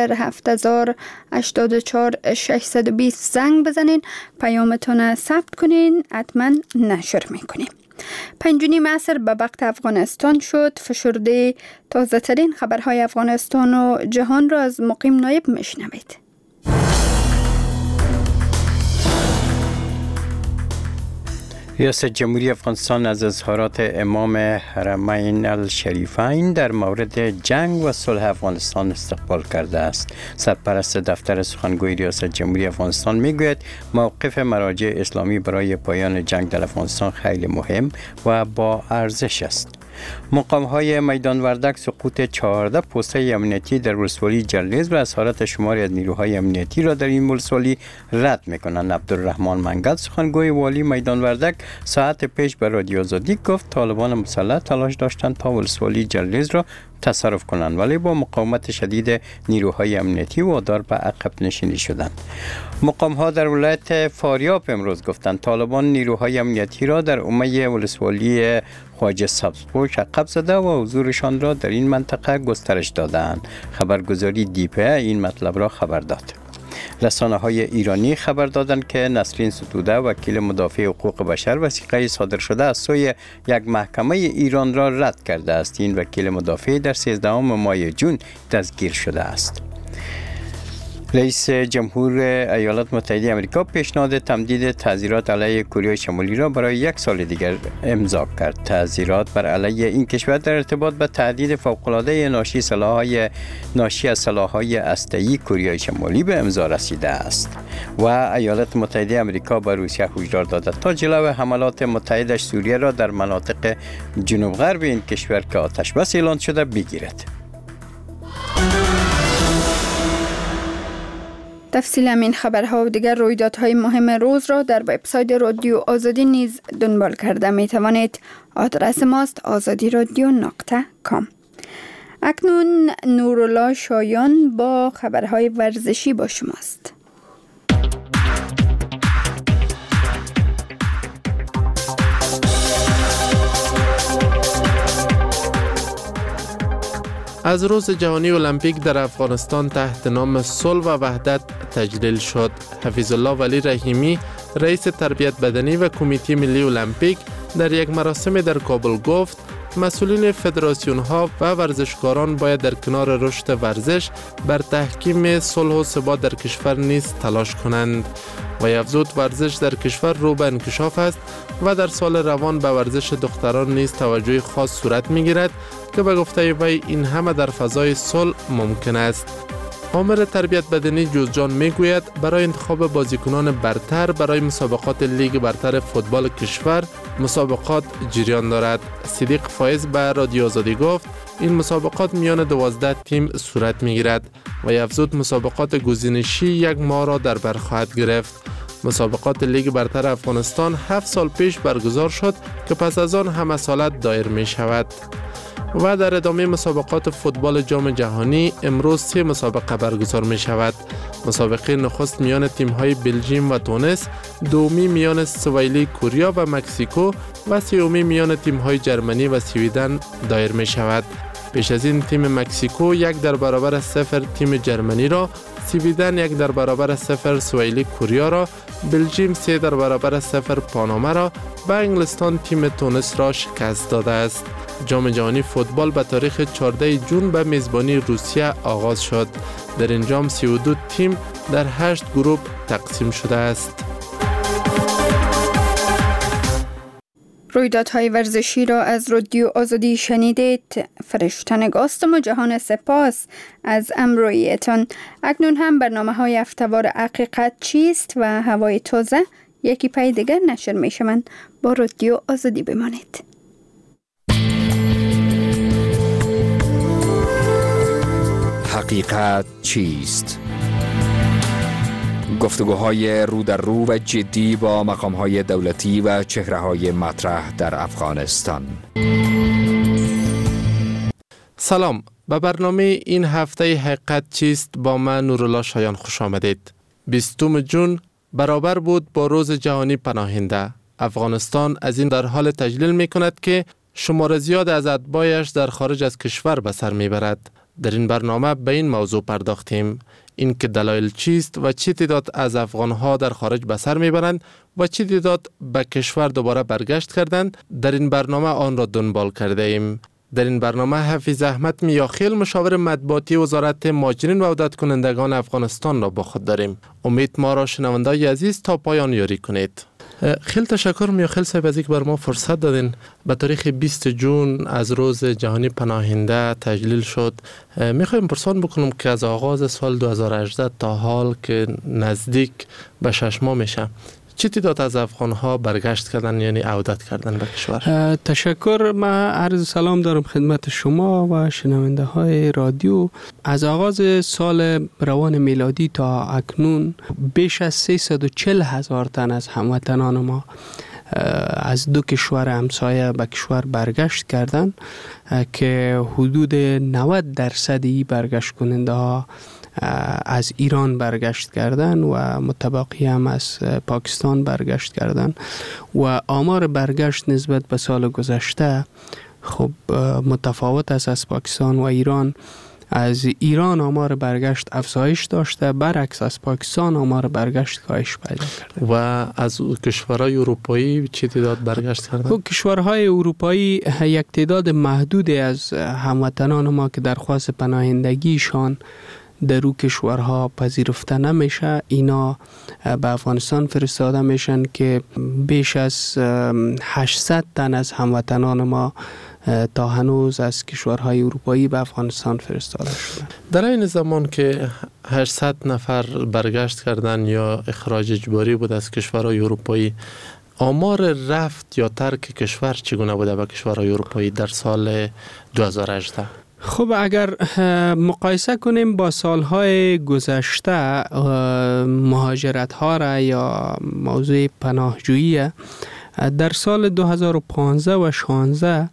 07084 زنگ بزنین، پیامتون ثبت کنین، حتما نشر میکنیم. 5:30 به وقت افغانستان شد. فشرده تازه ترین خبرهای افغانستان و جهان را از مقیم نایب میشنوید. ریاست جمهوری افغانستان از اظهارات امام حرمین الشریفین در مورد جنگ و صلح افغانستان استقبال کرده است. سرپرست دفتر سخنگوی ریاست جمهوری افغانستان میگوید موقف مراجع اسلامی برای پایان جنگ در افغانستان خیلی مهم و با ارزش است. مقام‌های میدان وردک سقوط 14 پست امنیتی در ولسوالی جلریز و اظهارات شماری از نیروهای امنیتی را در این ولسوالی رد می‌کنند. عبدالرحمن منگل سخنگوی والی میدان وردک ساعت پیش به رادیو آزادی گفت طالبان مسلح تلاش داشتند تا ولسوالی جلریز را تصرف کنند ولی با مقاومت شدید نیروهای امنیتی وادار به عقب نشینی شدند. مقام‌ها در ولایت فاریاب امروز گفتند طالبان نیروهای امنیتی را در عمه ولسوالی خواجه سبزپوش عقب زده و حضورشان را در این منطقه گسترش دادند. خبرگزاری دیپه این مطلب را خبر داد. رسانه‌های ایرانی خبر دادند که نسرین ستوده وکیل مدافع حقوق بشر وثیقه صادر شده از سوی یک محکمه ایران را رد کرده است. این وکیل مدافع در 13 ماه جون دستگیر شده است. رئیس جمهور ایالات متحده آمریکا پیشنهاد تمدید تعزیرات علیه کره شمالی را برای 1 سال دیگر امضا کرد. تعزیرات بر علیه این کشور در ارتباط به تهدید فوق‌العاده ناشی از سلاح‌های هسته‌ای کره شمالی به امضا رسیده است و ایالات متحده آمریکا به روسیه هشدار داده تا جلو حملات متحدش سوریه را در مناطق جنوب غرب این کشور که آتش بس اعلان شده بگیرد. تفصیل همین خبرها و دیگر رویدادهای مهم روز را در وبسایت رادیو آزادی نیز دنبال کرده می توانید. آدرس ماست azadiradio.com. اکنون نورالله شایان با خبرهای ورزشی با شماست. از روز جهانی المپیک در افغانستان تحت نام صلح و وحدت تجلیل شد. حفیظ الله ولی رحیمی رئیس تربیت بدنی و کمیته ملی المپیک در یک مراسم در کابل گفت مسئولین فدراسیون ها و ورزشکاران باید در کنار رشد ورزش بر تحکیم صلح و ثبات در کشور نیز تلاش کنند و افزود ورزش در کشور رو به انکشاف است و در سال روان به ورزش دختران نیز توجه خاص صورت می گیرد که به گفته وی این همه در فضای صلح ممکن است. آمر تربیت بدنی جوزجان میگوید برای انتخاب بازیکنان برتر برای مسابقات لیگ برتر فوتبال کشور مسابقات جریان دارد. صدیق فایز به رادیو آزادی گفت این مسابقات میان 12 تیم صورت میگیرد و افزود مسابقات گزینشی 1 ماه را در بر خواهد گرفت. مسابقات لیگ برتر افغانستان 7 سال پیش برگزار شد که پس از آن همه سالت دایر می شود. و در ادامه مسابقات فوتبال جام جهانی امروز 3 مسابقه برگزار می شود. مسابقه نخست میان تیم‌های بلژیم و تونس، دومی میان سوئیلی کوریا و مکزیکو و سومی میان تیم‌های جرمنی و سویدن دایر می شود. پیش از این تیم مکزیکو 1-0 تیم جرمنی را، سویدن 1-0 سوئیلی کوریا را، بلژیم 3-0 پاناما را و انگلستان تیم تونس را شکست داده است. جام جهانی فوتبال به تاریخ 14 جون به میزبانی روسیه آغاز شد. در این جام 32 تیم در 8 گروه تقسیم شده است. رویدادهای ورزشی را از رادیو آزادی شنیدید. فرشتنگاستم و جهان سپاس از امرویتان. اکنون هم برنامه‌های هفته‌وار حقیقت چیست و هوای تازه یکی پای دیگر نشر می‌شوند. با رادیو آزادی بمانید. حقیقت چیست؟ گفتگوهای رو در رو و جدی با مقام‌های دولتی و چهره‌های مطرح در افغانستان. سلام، به برنامه این هفته حقیقت چیست با من نورالله شایان خوش آمدید. 20 جون برابر بود با روز جهانی پناهنده. افغانستان از این در حال تجلیل می کند که شمار زیاد از اتباعش در خارج از کشور به سر می برد. در این برنامه به این موضوع پرداختیم، این که دلایل چیست و چه تعداد از افغانها در خارج به سر می برند و چه تعداد به کشور دوباره برگشت کردند. در این برنامه آن را دنبال کرده ایم. در این برنامه حفیظ احمد میاخیل مشاور مطبوعاتی وزارت مهاجرین و عودت کنندگان افغانستان را با خود داریم. امید ما را شنوندگان عزیز تا پایان یاری کنید. خیلی تشکر میاخیل صاحب از اینکه بر ما فرصت دادین. به تاریخ 20 جون از روز جهانی پناهنده تجلیل شد. میخوایم پرسان بکنم که از آغاز سال 2018 تا حال که نزدیک به 6 ماه میشه، چه تعداد از افغان‌ها برگشت کردن یعنی عودت کردن به کشور؟ تشکر. من عرض سلام دارم خدمت شما و شنونده های رادیو. از آغاز سال روان میلادی تا اکنون بیش از 340,000 تن از هموطنان ما از 2 کشور همسایه به کشور برگشت کردند که حدود 90% برگشت کننده ها از ایران برگشت کردن و متبقی هم از پاکستان برگشت کردن و آمار برگشت نسبت به سال گذشته خب متفاوت است. از پاکستان و ایران، از ایران آمار برگشت افزایش داشته، برعکس از پاکستان آمار برگشت کاهش پیدا کرده. و از کشورهای اروپایی چه تعداد برگشت کردن؟ کشورهای اروپایی یک تعداد محدودی از هموطنان ما که درخواست پناهندگیشان در او کشورها پذیرفته نمیشه، اینا به افغانستان فرستاده میشن که بیش از 800 تن از هموطنان ما تا هنوز از کشورهای اروپایی به افغانستان فرستاده شدن. در این زمان که 800 نفر برگشت کردن یا اخراج اجباری بود از کشورهای اروپایی، آمار رفت یا ترک کشور چگونه بوده به کشورهای اروپایی در سال 2018؟ خب اگر مقایسه کنیم با سالهای گذشته مهاجرت ها را یا موضوع پناهجویی، در سال 2015 و 16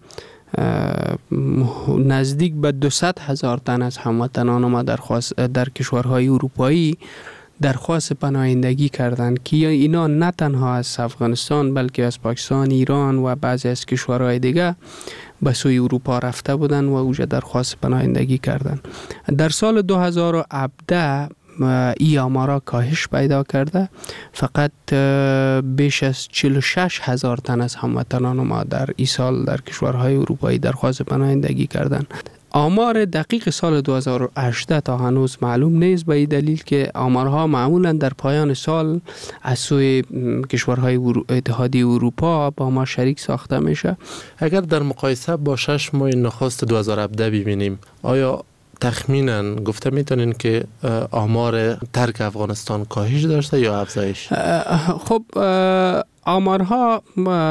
نزدیک به 200,000 تن از هموطنان ما در کشورهای اروپایی درخواست پناهندگی کردند که اینا نه تنها از افغانستان بلکه از پاکستان، ایران و بعضی از کشورهای دیگه به سوی اروپا رفته بودند و اوجا درخواست پناهندگی کردند. در سال 2017 ای آمارا کاهش پیدا کرده، فقط بیش از 46,000 تن از هموطنان ما در این سال در کشورهای اروپایی درخواست پناهندگی کردند. آمار دقیق سال 2018 تا هنوز معلوم نیست، به این دلیل که آمارها معمولا در پایان سال از سوی کشورهای اتحادیه اروپا با ما شریک ساخته میشه. اگر در مقایسه با 6 ماه نخست 2017 ببینیم، آیا تخمینا گفته میتونین که آمار ترک افغانستان کاهش داشته یا افزایش؟ خب آمارها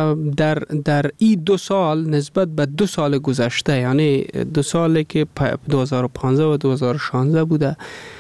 در این 2 سال نسبت به 2 سال گذشته، یعنی 2 سالی که 2015 و 2016 بوده،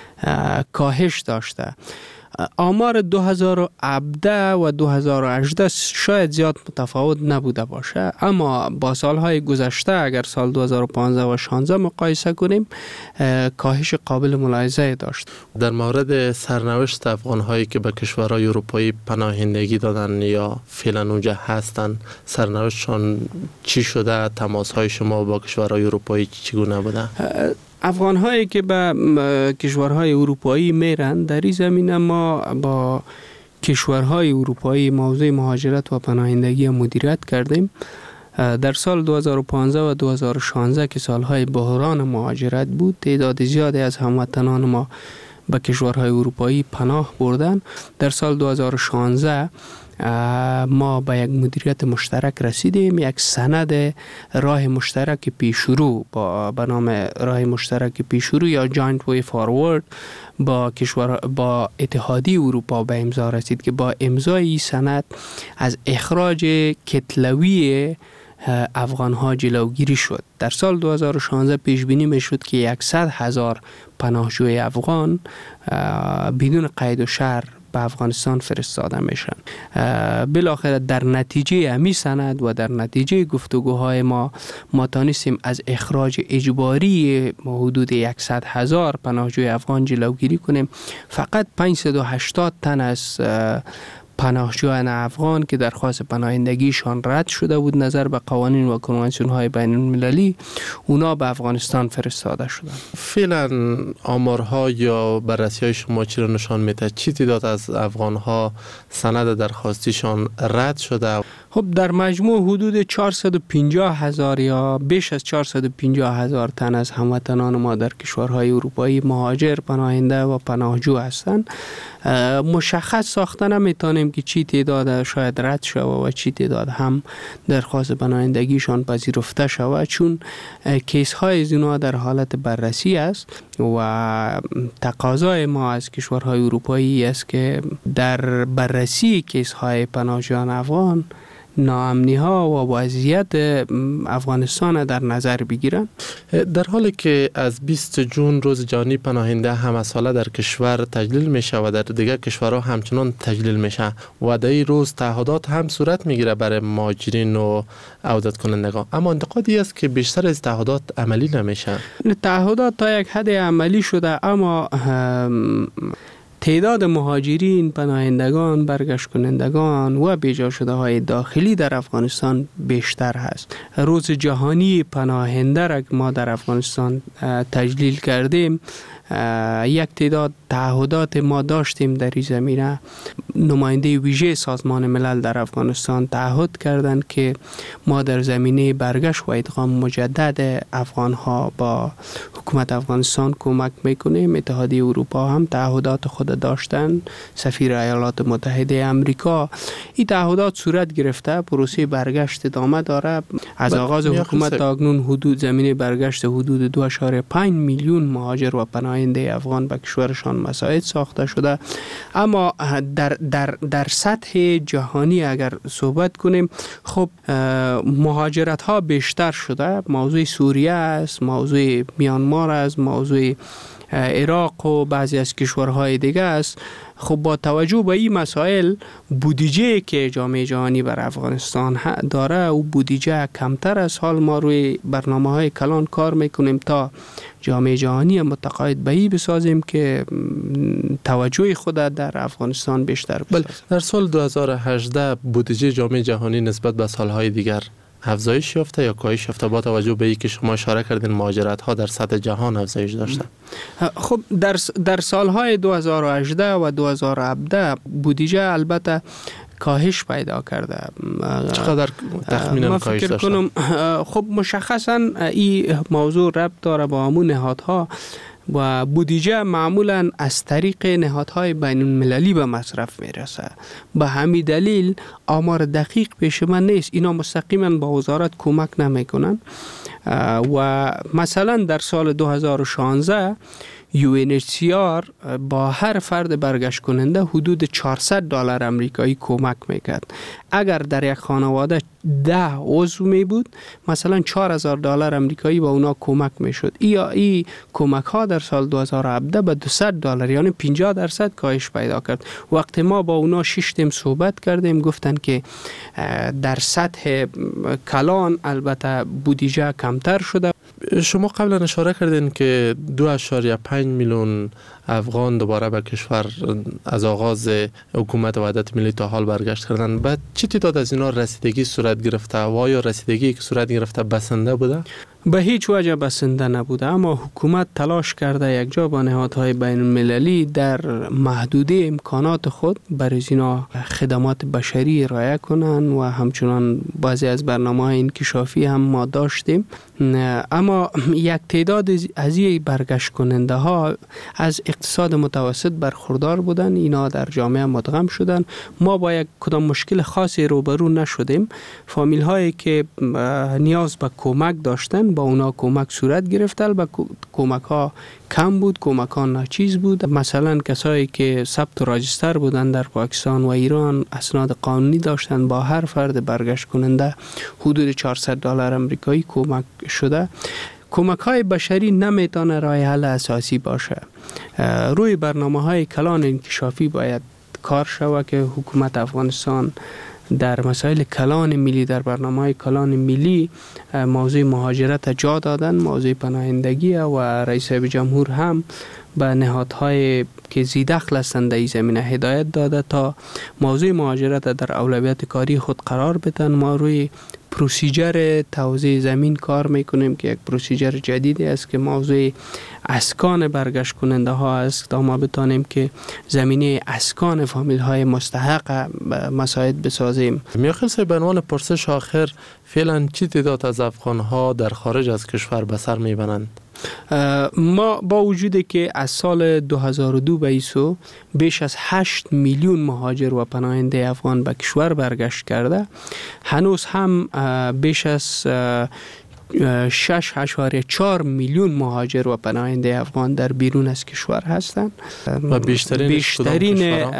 کاهش داشته. آمار 2017 و 2018 شاید زیاد متفاوت نبوده باشه، اما با سالهای گذشته اگر سال 2015 و 2016 مقایسه کنیم کاهش قابل ملاحظه داشت. در مورد سرنوشت افغان‌هایی که به کشورهای اروپایی پناهندگی دادن یا فعلا اونجا هستن، سرنوشتشان چی شده؟ تماس‌های شما با کشورهای اروپایی چگونه بوده؟ افغان هایی که به کشورهای اروپایی میرن، در این زمینه ما با کشورهای اروپایی موضوع مهاجرت و پناهندگی مدیریت کردیم. در سال 2015 و 2016 که سالهای بحران مهاجرت بود، تعداد زیادی از هموطنان ما به کشورهای اروپایی پناه بردن. در سال 2016 ما به یک مدیریت مشترک رسیدیم، یک سند راه مشترک پیشرو به نام راه مشترک پیشرو یا Joint Way Forward با اتحادیه اروپا به امضا رسید که با امضای این سند از اخراج کتلوی افغان ها جلوگیری شد. در سال 2016 پیش بینی می شد که 100,000 پناهجوی افغان بدون قید و شرط به افغانستان فرستاده میشن. بالاخره در نتیجه همی سند و در نتیجه گفتگوهای ما تانستیم از اخراج اجباری حدود 100,000 پناهجوی افغان جلوگیری کنیم. فقط 580 تن از پناهجویان افغان که درخواست پناهندگیشان رد شده بود نظر به قوانین و کنوانسیون های بین المللی، اونا به افغانستان فرستاده شدند. فعلا آمارها یا بررسی های شما چی را نشان میده؟ چی تعداد از افغان ها سند درخواستیشان رد شده؟ خب در مجموع حدود 450,000 یا بیش از 450,000 تن از هموطنان ما در کشورهای اروپایی مهاجر، پناهنده و پناهجو هستند. مشخص ساخته نمیتونیم که چی تعداد شاید رد شود و چی تعداد هم درخواست پناهندگیشان پذیرفته شود، چون کیس های از اینا در حالت بررسی است و تقاضای ما از کشورهای اروپایی است که در بررسی کیس های پناهجویان افغان ناامنی ها و وضعیت افغانستان در نظر بگیرن. در حالی که از 20 جون روز جهانی پناهنده همه ساله در کشور تجلیل میشه و در دیگر کشورها همچنان تجلیل میشه و در این روز تعهدات هم صورت میگیره برای مهاجرین و عودت کنندگان، اما انتقادی است که بیشتر از تعهدات عملی نمیشه. تعهدات تا یک حد عملی شده، اما تعداد مهاجرین، پناهندگان، برگشت کنندگان و بیجا شده های داخلی در افغانستان بیشتر هست. روز جهانی پناهنده را ما در افغانستان تجلیل کردیم. یک تعداد تعهدات ما داشتیم در این زمینه. نماینده ویژه سازمان ملل در افغانستان تعهد کردند که ما در زمینه برگشت و ادغام مجدد افغانها با حکومت افغانستان کمک میکنیم. اتحادیه اروپا هم تعهدات خود داشتن، سفیر ایالات متحده آمریکا. این تعهدات صورت گرفته، پروسه برگشت ادامه داره. از آغاز حکومت تا اکنون حدود زمینه برگشت حدود 2.5 میلیون مهاجر و پناهنده افغان به کشورشان مساعد ساخته شده. اما در سطح جهانی اگر صحبت کنیم، خب مهاجرت ها بیشتر شده. موضوع سوریه است، موضوع میانمار است، موضوع عراق و بعضی از کشورهای دیگه است. خب با توجه به این مسائل، بودجه که جامعه جهانی بر افغانستان داره او بودجه کمتر است. حال ما روی برنامه‌های کلان کار میکنیم تا جامعه جهانی متقاعد به این بسازیم که توجه خود در افغانستان بیشتر بسازیم. در سال 2018 بودجه جامعه جهانی نسبت به سالهای دیگر افزایش یافته یا کاهش یافته با توجه به اینکه شما اشاره کردین مهاجرت ها در سطح جهان افزایش داشته؟ خب در سالهای 2018 و 2017 بودجه البته کاهش پیدا کرده. چقدر تخمینا کاهش داشته؟ من فکر کنم خب مشخصا این موضوع ربط داره با همون نهادها و بودجه معمولا از طریق نهادهای بین المللی به مصرف میرسه. به همین دلیل آمار دقیق پیش من نیست. اینا مستقیما با وزارت کمک نمیکنن و مثلا در سال 2016 UNHCR با هر فرد برگشت کننده حدود $400 آمریکایی کمک میکرد. اگر در یک خانواده 10 عضو می بود، مثلا $4,000 آمریکایی با اونا کمک میشد. ای کمک ها در سال 2017 به $200 یعنی 50% کاهش پیدا کرد. وقتی ما با اونا 6 تیم صحبت کردیم، گفتن که در سطح کلان البته بودجه کمتر شده. شما قبلا اشاره کردین که 2.5 میلیون افغان دوباره به کشور از آغاز حکومت وحدت ملی تا حال برگشت کردن. بعد چه تعداد از اینا رسیدگی صورت گرفته و آیا رسیدگی که صورت گرفته بسنده بوده؟ به هیچ وجه بسنده نبوده، اما حکومت تلاش کرده یک جا با نهادهای بین المللی در محدوده امکانات خود برای اینا خدمات بشری ارائه کنن و همچنان بعضی از برنامه‌های انکشافی هم ما داشتیم. اما یک تعداد از این برگشت کننده ها از اقتصاد متوسط برخوردار بودن، اینا در جامعه مدغم شدن. ما با یک کدام مشکل خاصی روبرو نشدیم. فامیل هایی که نیاز به کمک داشتن با اونا کمک صورت گرفت. البته کمک ها کم بود، کمک ها ناچیز بود. مثلا کسایی که ثبت و راجستر بودن در پاکستان و ایران، اسناد قانونی داشتن، با هر فرد برگشت کننده حدود $400 آمریکایی کمک شده. کمک های بشری نمیتونه راه حل اساسی باشه. روی برنامه های کلان انکشافی باید کار شود که حکومت افغانستان در مسائل کلان ملی، در برنامه کلان ملی موضوع مهاجرت جا دادن، موضوع پناهندگی و رئیس جمهور هم به نهادهای که زیدخل هستند در این زمینه هدایت داده تا موضوع مهاجرت در اولویت کاری خود قرار بدن. ما روی پروسیجر توزیع زمین کار میکنیم که یک پروسیجر جدیدی است که موضوع اسکان برگشت کننده ها است تا ما بتانیم که زمینه اسکان فامیل های مستحق مساعد بسازیم. میاخیل صاحب، به عنوان پرسش آخر فعلا چی تعداد از افغان ها در خارج از کشور به سر میبرند؟ ما با وجودی که از سال 2002 به ایسو بیش از 8 میلیون مهاجر و پناهنده افغان به کشور برگشت کرده، هنوز هم بیش از 6.4 میلیون مهاجر و پناهنده افغان در بیرون از کشور هستند و بیشترین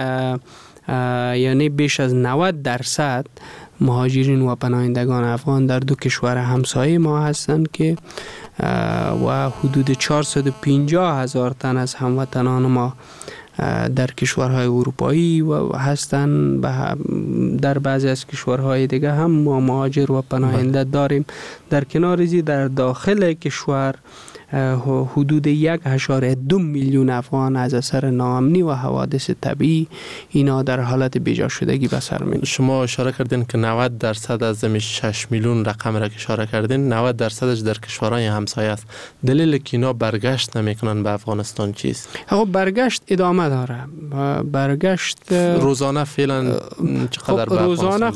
یعنی بیش از 90% مهاجرین و پناهندگان افغان در دو کشور همسایه ما هستند که و حدود 450,000 تن از هموطنان ما در کشورهای اروپایی و هستند. در بعضی از کشورهای دیگه هم ما مهاجر و پناهنده داریم. در کنار ازی در داخل کشور حدود 1.2 میلیون افغان از اثر ناامنی و حوادث طبیعی اینا در حالت بیجا شدگی به سر می‌برند. شما اشاره کردین که 90% از 6 میلیون رقم را که اشاره کردین 90%ش در کشورهای همسایه است. دلیل که اینا برگشت نمیکنن به افغانستان چیست؟ برگشت ادامه داره. برگشت روزانه فعلا چقدر به روزانه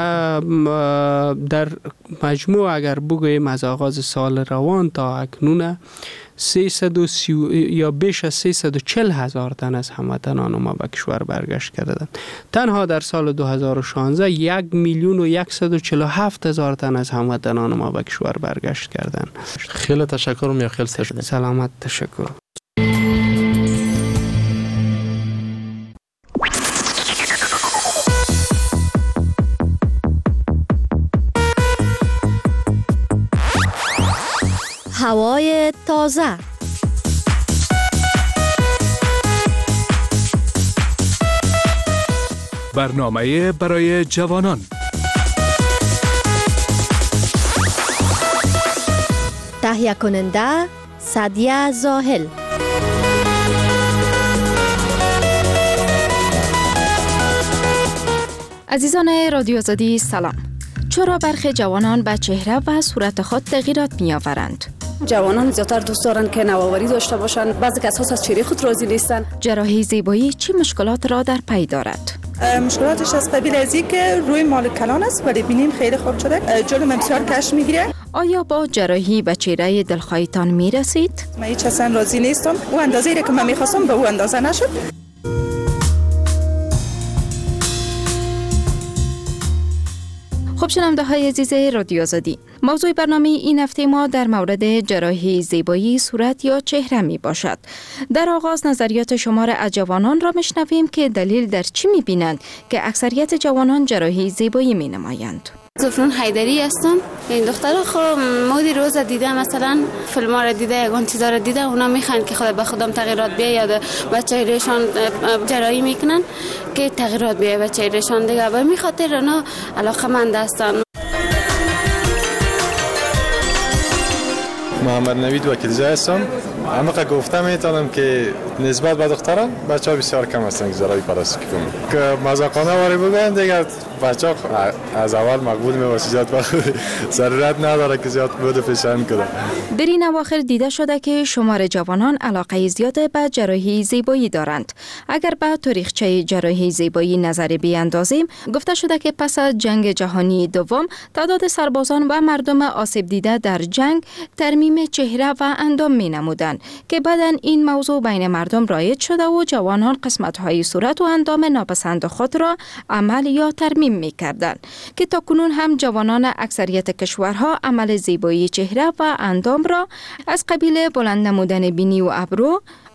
در مجموع اگر بگوییم از آغاز سال روان تا اکنون 330 یا بیش از 340,000 تن از هموطنان ما به کشور برگشت کردند. تنها در سال 2016 1,147,000 تن از هموطنان ما به کشور برگشت کردند. خیلی تشکر میاخیل صاحب. سلامت، تشکر. هوای تازه. برنامه برای جوانان. تهیه کننده سعدیه زاهل. عزیزان رادیو آزادی سلام. چرا برخی جوانان به چهره و صورت خود تغییرات می آورند؟ جوانان زیادتر دوست دارند که نوآوری داشته باشند. بعضی کس‌ها از چهره خود راضی نیستند. جراحی زیبایی چه مشکلات را در پی دارد؟ مشکلاتش از قبیل از که روی مال کلان است ولی بینیم خیلی خوب شده. جلو بسیار کش میگیره. آیا با جراحی به چهره دلخواهتان میرسید؟ من هیچ اصلا راضی نیستم. او اندازه‌ای که من می‌خواستم به او اندازه نشد. خب شنونده های عزیز رادیو آزادی، موضوع برنامه این هفته ما در مورد جراحی زیبایی صورت یا چهره می باشد. در آغاز نظریات شما را از جوانان را میشنویم که دلیل در چی می بینند که اکثریت جوانان جراحی زیبایی می نمایند. زفرون حیدری هستم. این دخترها خب مودی روز دیده مثلا فیلم ها را دیده یگان چیزا را دیده اونا میخوان که خود به خودم تغییرات بیه یا به چهرهشان جراحی میکنن که تغییرات بیه به چهرهشان دیگه به می خاطر اونا علاقه‌مند هستن. محمد نوید وکیلزاده هستم. همه گفته میتونم که نسبت به دختران بچه‌ها بسیار کم هستن که جراحی پلاستیک کنن. که مذاقانه واری بگن دیگه بچه‌ها از اول مقبول می‌باشن، زیاد ضرورت نداره که زیاد بود فشن کنن. در این اواخر دیده شده که شمار جوانان علاقه زیاد به جراحی زیبایی دارند. اگر به تاریخچه جراحی زیبایی نظری بیاندازیم، گفته شده که پس از جنگ جهانی دوم تعداد سربازان و مردم آسیب دیده در جنگ ترمیم چهره و اندام می‌نمودند که بعداً این موضوع بین مردم رایج شده و جوانان قسمت‌های صورت و اندام ناپسند خود را عمل یا ترمیم می‌کردند که تاکنون هم جوانان اکثریت کشورها عمل زیبایی چهره و اندام را از قبیل بلند نمودن بینی و ابرو،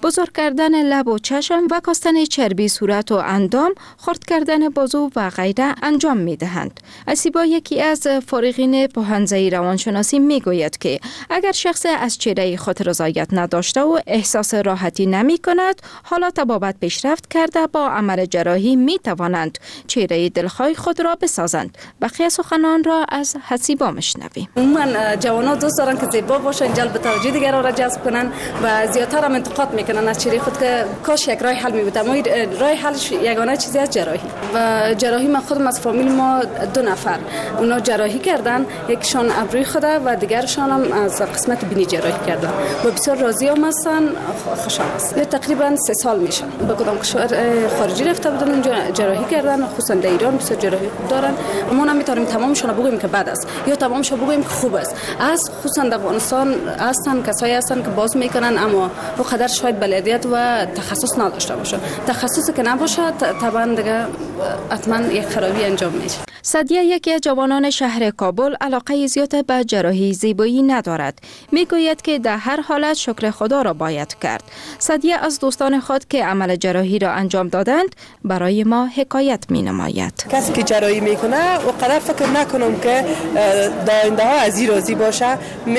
بزرگ کردن لب و چشم و کاستن چربی صورت و اندام، خرد کردن بازو و غیره انجام می دهند. اسیبا یکی از فارغین پوهنځی روانشناسی می گوید که اگر شخص از چهره خود رضایت نداشته و احساس راحتی نمی کند، حالا تبابت پیشرفت کرده با عمل جراحی می توانند چهره دلخواه خود را بسازند. بقیه سخنان را از حسیبا مشنویم. من جوانان دوست دارن که زیبا باشن، جلب توجه دیگران را جذب کنن و زیادتر هم انتقاد میکنن از چهره خود که کاش یک راه حل میبود، اما راه حلش یگانه چیزی از جراحی و جراحی. من خودم از فامیل ما 2 نفر اونا جراحی کردن، یکشان ابروی خود و دیگرشان هم از قسمت بینی جراحی کردن و بسیار راضی هم هستن، خوشحال هستن. تقریبا 3 سال میشه به کدام کشور خارجی رفته بودن اونجا جراحی کردن، خصوصا در ایران بسیار جراحی خوب دارن. ما نمیتونیم تمامشون بگیم که بد است یا تمامش بگیم که خوب است. از خصوصا در افغانستان هستن کسایی هستن که باز میکنن اما او قدر شاید بلدیت و تخصص نداشته باشه. تخصصی که نباشه طبعا دیگه حتما یک خرابی انجام میشه. سادیه یکی از جوانان شهر کابل علاقه زیاد به جراحی زیبایی ندارد. میگوید که در هر حالت شکر خدا را باید کرد. سادیه از دوستان خود که عمل جراحی را انجام دادند برای ما حکایت می نماید. کسی که جراحی میکنه و قدر فکر نکنم که داینده ها از این راضی باشه.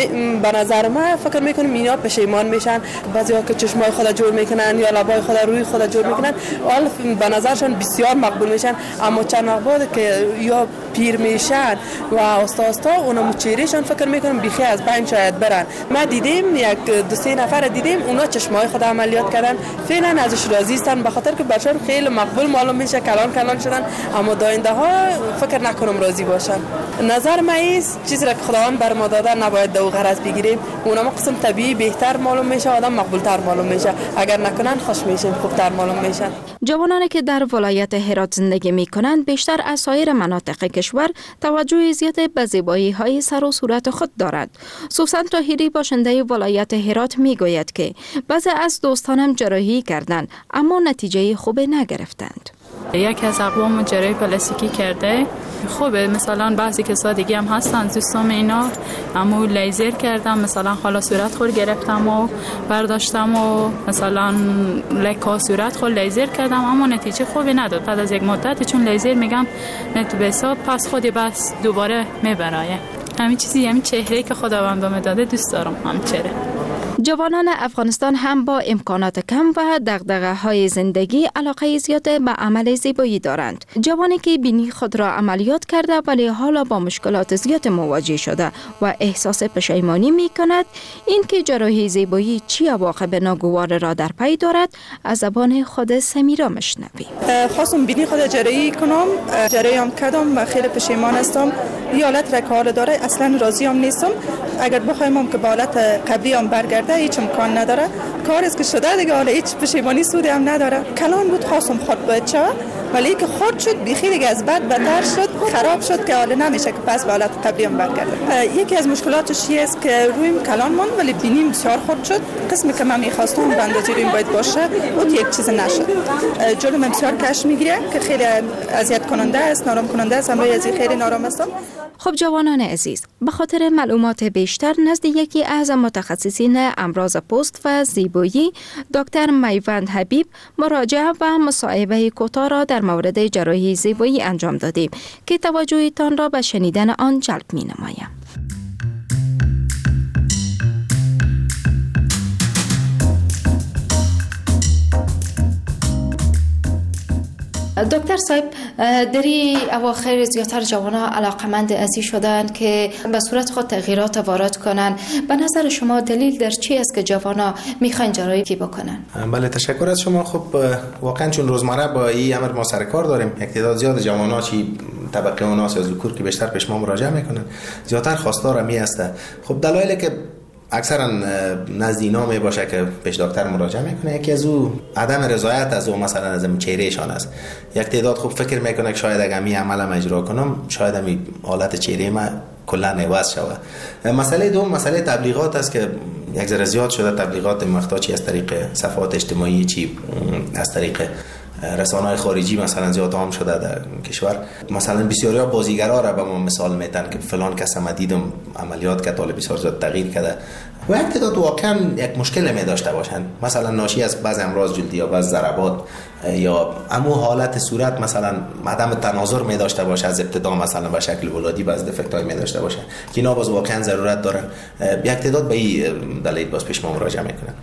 به نظر من فکر میکنم اینا پشیمان میشن. بعضیا که چشمای خود جور میکنن یا لبای خود روی خود جور میکنن، حال به نظرشون بسیار مقبول میشن، اما چند وقت بعد که یا پیر میشن و آستا اونا چهرهشون فکر میکنم بیخی از بین شاید برن. ما دیدیم یک 2-3 نفر دیدیم اونا چشمای خود عملیات کردن، فعلا ازش راضی هستن به خاطر که برشون خیلی مقبول معلوم میشه، کلان شدن، اما داینده ها فکر نکنم راضی باشن. نظر من است چیزی را که خداوند بر ما داده نباید دو غرض بگیریم. اونا قسم طبیعی بهتر معلوم میشه، آدم مقبولتر معلوم میشه، اگر نکنن خوش میشیم، خوبتر معلوم میشن. جوانانی که در ولایت هرات زندگی میکنند بیشتر از سایر مناطق کشور توجه زیاد به زیبایی های سر و صورت خود دارند. سوسن طاهری باشنده ولایت هرات میگوید که بعضی از دوستانم جراحی کردند اما نتیجه خوب نگرفتند. یکی از اقوام جراحی پلاستیکی کرده خوبه، مثلا بعضی کسا دیگه هم هستن دوستام اینا، اما لیزر کردم، مثلا حالا صورت خود گرفتم و برداشتم و مثلا لکا صورت خود لیزر کردم اما نتیجه خوبی نداد. بعد از یک مدت چون لیزر میگم نت به حساب پس خودی بس دوباره میبرایه. همین چیزی، همین چهره که خداوند بهم داده دوست دارم، همین چهره. جوانان افغانستان هم با امکانات کم و دغدغه‌های زندگی علاقه زیاد به عمل زیبایی دارند. جوانی که بینی خود را عملیات کرده ولی حالا با مشکلات زیاد مواجه شده و احساس پشیمانی می کند، این که جراحی زیبایی چی عواقب ناگوار را در پی دارد از زبان خود سمیرا مشنویم. خواستم بینی خود جراحی کنم، جراحی هم کردم و خیلی پشیمان هستم. این حالت را که حال داره اصلا راضی هم نیستم. اگر بخوایم که به حالت قبلی هم برگرده هیچ امکان نداره. کار است که شده دیگه، حالا هیچ پشیمانی سودی هم نداره. کلان بود، خواستم خود باید شود ولی که خود شد بیخی دیگه از بد بدتر شد، خراب شد که حالا نمیشه که پس به حالت قبلی هم برگرده. یکی از مشکلاتش این است که رویم کلان ماند ولی بینیم بسیار خرد شد. قسمی که من می‌خواستم به اندازه رویم باید باشه اون یک چیز نشد. جلو من بسیار کش میگیره که خیلی اذیت کننده است، نارام کننده است. من از خیلی نارام هستم. خب جوانان عزیز، به خاطر معلومات بیشتر نزد یکی از متخصصین امراض پوست و زیبایی دکتر میوند حبیب مراجعه و مصاحبه کوتاه را در مورد جراحی زیبایی انجام دادیم که توجهتان را به شنیدن آن جلب می‌نمایم. دکتر صاحب، دری اواخر زیادتر جوانان علاقمند ازی شدند که به صورت خود تغییرات وارد کنند. به نظر شما دلیل در چی است که جوانان میخوان جراحی بکنن؟ بله، تشکر از شما. خب واقعا چون روزمره با این امر ما سر کار داریم، یک تعداد زیاد جوانان چی طبقه اوناس یا ذکور که بیشتر پیش ما مراجعه میکنن زیادتر خواستار می هست. خب دلایلی که اکثرا نزد اینا می باشه که پیش دکتر مراجعه میکنه، یکی از او عدم رضایت از او مثلا از چهرهشان است. یک تعداد خوب فکر میکنه که شاید اگه می عملم اجرا کنم شاید می حالت چهره ما کلا عوض شود. مسئله دوم مسئله تبلیغات است که یک ذره زیاد شده. تبلیغات محتاجی از طریق صفحات اجتماعی چی از طریق رسانه‌های خارجی مثلا زیاد عام شده در کشور. مثلا بسیاری بازیگرا را به ما مثال میتن که فلان کس ما دیدم عملیات که طالب بسیار زیاد تغییر کرده و یک تعداد واقعا یک مشکل می داشته باشند، مثلا ناشی از بعض امراض جلدی یا بعض ضربات یا امو حالت صورت مثلا عدم تناظر می داشته باشه از ابتدا، مثلا به شکل ولادی بعض دفکت های می داشته باشه که اینا باز واقعا ضرورت دارن. یک تعداد به این دلیل باز پیش ما مراجعه میکنن.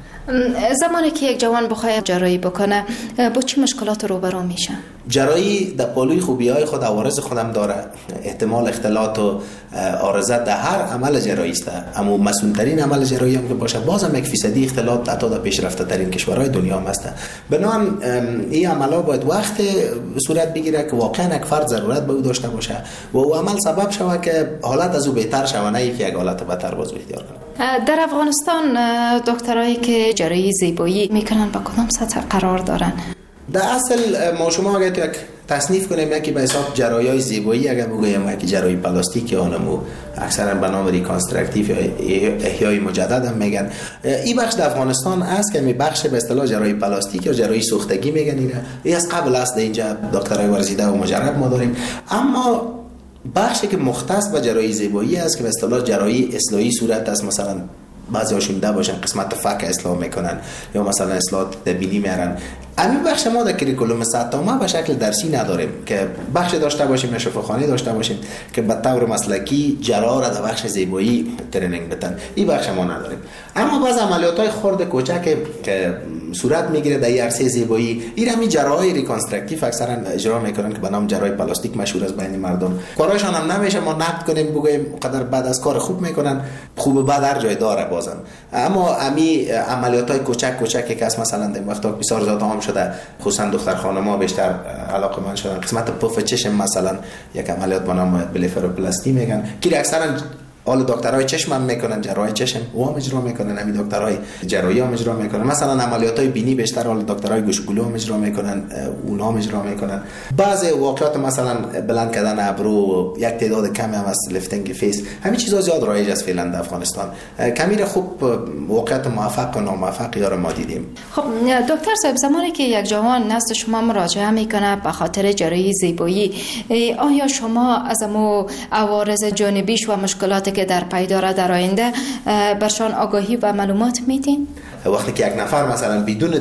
زمانی که یک جوان بخواد جراحی بکنه با چه مشکلات روبرو میشه؟ جراحی در پالوی خوبی‌های خود عوارض خودم داره. احتمال اختلاط و عارضت در هر عمل جراحی است، اما مسئول‌ترین عمل جراحی هم که باشه بازم 1% اختلاط حتی در پیشرفته‌ترین کشورهای دنیا هم است. بنابراین این عمل‌ها باید وقت صورت بگیره که واقعا یک فرد ضرورت به او داشته باشه و او عمل سبب شود که حالت از او بهتر شود، نه که یک حالت بدتر باز اختیار کنه. در افغانستان دکترایی که جراحی زیبایی میکنن با کدام سطح قرار دارن؟ در اصل ما شما اگر یک تصنیف کنیم یکی به حساب جراحی زیبایی اگر بگویم یکی جراحی پلاستیک یا نمو اکثرا به نام ریکانستراکتیو یا احیای مجدد هم میگن. این بخش در افغانستان است که می بخش به اصطلاح جراحی پلاستیک یا جراحی سوختگی میگن. این از قبل است اینجا دکترای ورزیده و مجرب ما داریم، اما بخشی که مختص به جراحی زیبایی است که به اصطلاح جراحی اصلاحی صورت است. مثلا بعضی هاشون ده باشن قسمت فک اصلاح میکنن یا مثلا اصلاح بینی میارن. همین بخش ما در کریکولوم سطح ما به شکل درسی نداریم که بخش داشته باشیم یا شفاخانه داشته باشیم که به طور مسلکی جراح را در بخش زیبایی ترینینگ بدن. این بخش ما نداریم. اما بعض عملیات‌های خرد کوچک که صورت میگیره در عرصه زیبایی این هم جراحی ریکانستراکتیو اکثرا اجرا میکنن که به نام جراحی پلاستیک مشهور است بین مردم. کاراشون هم نمیشه ما نقد کنیم بگیم قدر بعد از کار خوب میکنن، خوب و بد هر جای داره بازم. اما امی عملیات‌های کوچکی که از مثلا در وقتا بسیار زیاد عام شده، خصوصا دختر خانم‌ها بیشتر علاقه‌مند شدن قسمت پف چشم، مثلا یک عملیات به نام بلفاروپلاستی میگن که اکثرا حالا دکترای چشم هم میکنن، جراحی چشم او هم اجرا میکنن، همین دکترای جراحی هم اجرا میکنن. مثلا عملیاتای بینی بیشتر حالا دکترای گوش و گلو هم اجرا میکنن، اونا هم اجرا میکنن. بعضی واقعات مثلا بلند کردن ابرو، یک تعداد کمی هم از لفتینگ فیس، همین چیزا زیاد رایج است فعلا در افغانستان. کمی خوب واقعات موفق و ناموفق یا ما دیدیم. خب دکتر صاحب، زمانی که یک جوان نزد شما مراجعه میکنه به خاطر جراحی زیبایی، آیا شما از مو عوارض جانبیش و مشکلاتی که در پی داره در آینده برشان آگاهی و معلومات میدین؟ وقتی که یک نفر مثلا بدون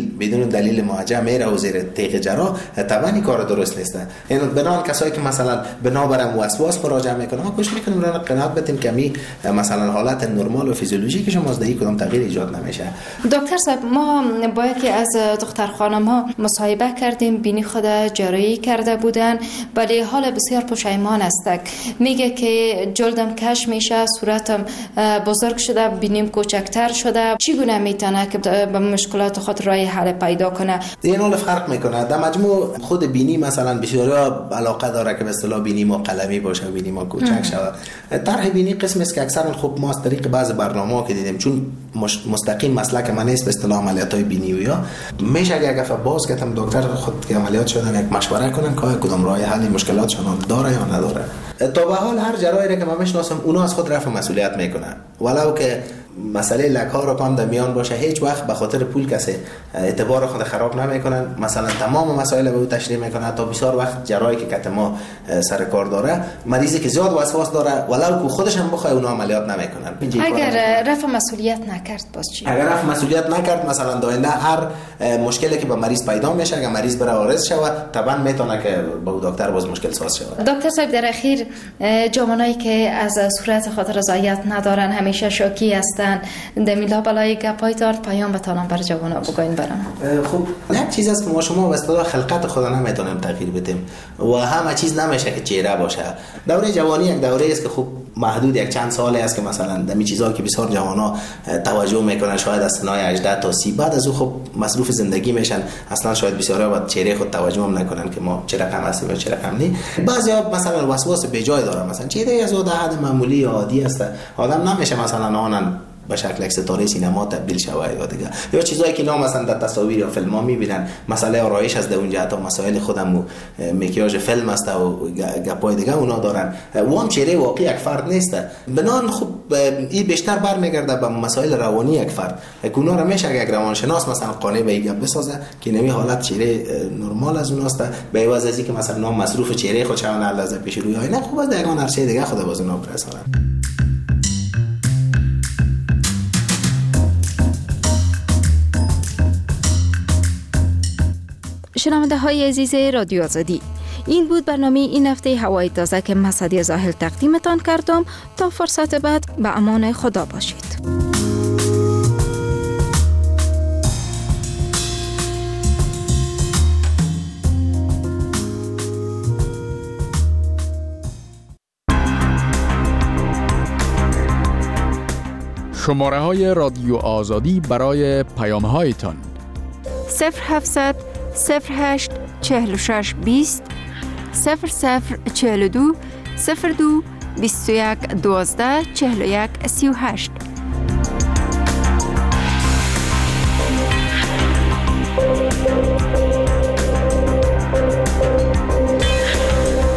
دلیل موجه میره و زیر تیغ جراح، طبعا این کار درست نیست. یعنی بنان کسایی که مثلا بنابرم وسواس مراجعه میکنن ما کوشش میکنیم راه قناعت بدیم که می مثلا حالت نرمال و فیزیولوژیک شما از کدام تغییر ایجاد نمیشه. دکتر صاحب، ما با یکی از دختر خانم ها مصاحبه کردیم، بینی خود جراحی کرده بودن ولی حال بسیار پشیمان است. میگه که جلدم کش میشه، صورتم بزرگ شده، بینیم کوچکتر شده. چگونه میتونه که به مشکلات خود راه حل پیدا کنه؟ این حال فرق میکنه. در مجموع خود بینی مثلا بسیارا علاقه داره که به اصطلاح بینی ما قلمی باشه و بینی ما کوچک شود. طرح بینی قسمی است که اکثرا خب ما از طریق بعض برنامه‌ها که دیدیم، چون مستقیم مسلک من نیست به اصطلاح عملیات‌های بینی و یا میشه اگه دفعه باز کردم دکتر خود که عملیات شدن یک مشوره کنن که کدام راه حل مشکلاتشون داره یا نداره. تا به حال هر جراحی که من میشناسم اونا از خود رفع مسئولیت میکنن، ولو که مسئله لک‌ها رو هم در میان باشه هیچ وقت به خاطر پول کسی اعتبار خود خراب نمیکنن. مثلا تمام مسائل به او تشریح میکنن. تا بسیار وقت جراحی که کت ما سر کار داره، مریضی که زیاد وسواس داره ولو که خودش هم بخواد اونا عملیات نمیکنن. اگر رفع مسئولیت نکرد باز چی؟ اگر رفع مسئولیت نکرد مثلا داینده هر مشکلی که به مریض پیدا میشه، اگر مریض بره عارض شود طبعا میتونه که با دکتر باز مشکل ساز شود. دکتر صاحب، در اخیر جوانایی که از صورت خود رضایت ندارن، همیشه شوکی هستن، دمیلا بالای گپای دارد، پیام بتانم بر جوانا بگوین برام. خب یک چیز است که ما شما به اصطلاح خلقت خود نمیتونیم تغییر بدیم و همه چیز نمیشه که چهره باشه. دوره جوانی یک دوره است که خب محدود یک چند ساله است که مثلا دمی چیزا که بسیار جوانا توجه میکنن، شاید از سنای 18 تا 30 بعد از او خب مصروف زندگی میشن، اصلا شاید بسیارا به چهره خود توجه هم نکنن که ما چه رقم هستیم یا چه رقم نی. بعضیا مثلا وسواس به جای داره، مثلا چهره از حد معمولی یا عادی است، آدم نمیشه مثلا آنن به شکل یک ستاره سینما تبدیل شود یا دیگه، یا چیزایی که نام مثلا در تصاویر یا فیلم ها میبینن، مسئله آرایش از اونجا، حتی مسائل خودم و مکیاژ فیلم است و گپای دیگه اونا دارن. و هم چهره واقعی یک فرد نیست. بنان خب این بیشتر برمیگرده به مسائل روانی یک فرد. اونا رو میشه یک روانشناس مثلا قانع به این بسازه که نمی حالت چهره نرمال از اوناست، به عوض از اینکه مثلا نام مصروف چهره خود شون لحظه پیش روی آینه، خب از دیگه هر چیز دیگه خود باز اونا برسونه. شنونده های عزیز رادیو آزادی، این بود برنامه این هفته هوای تازه که من سعدیه زاهل تقدیمتان کردم. تا فرصت بعد به امان خدا باشید. شماره های رادیو آزادی برای پیام هایتان 0700 08 46 20 0042 02 21 12 41 38.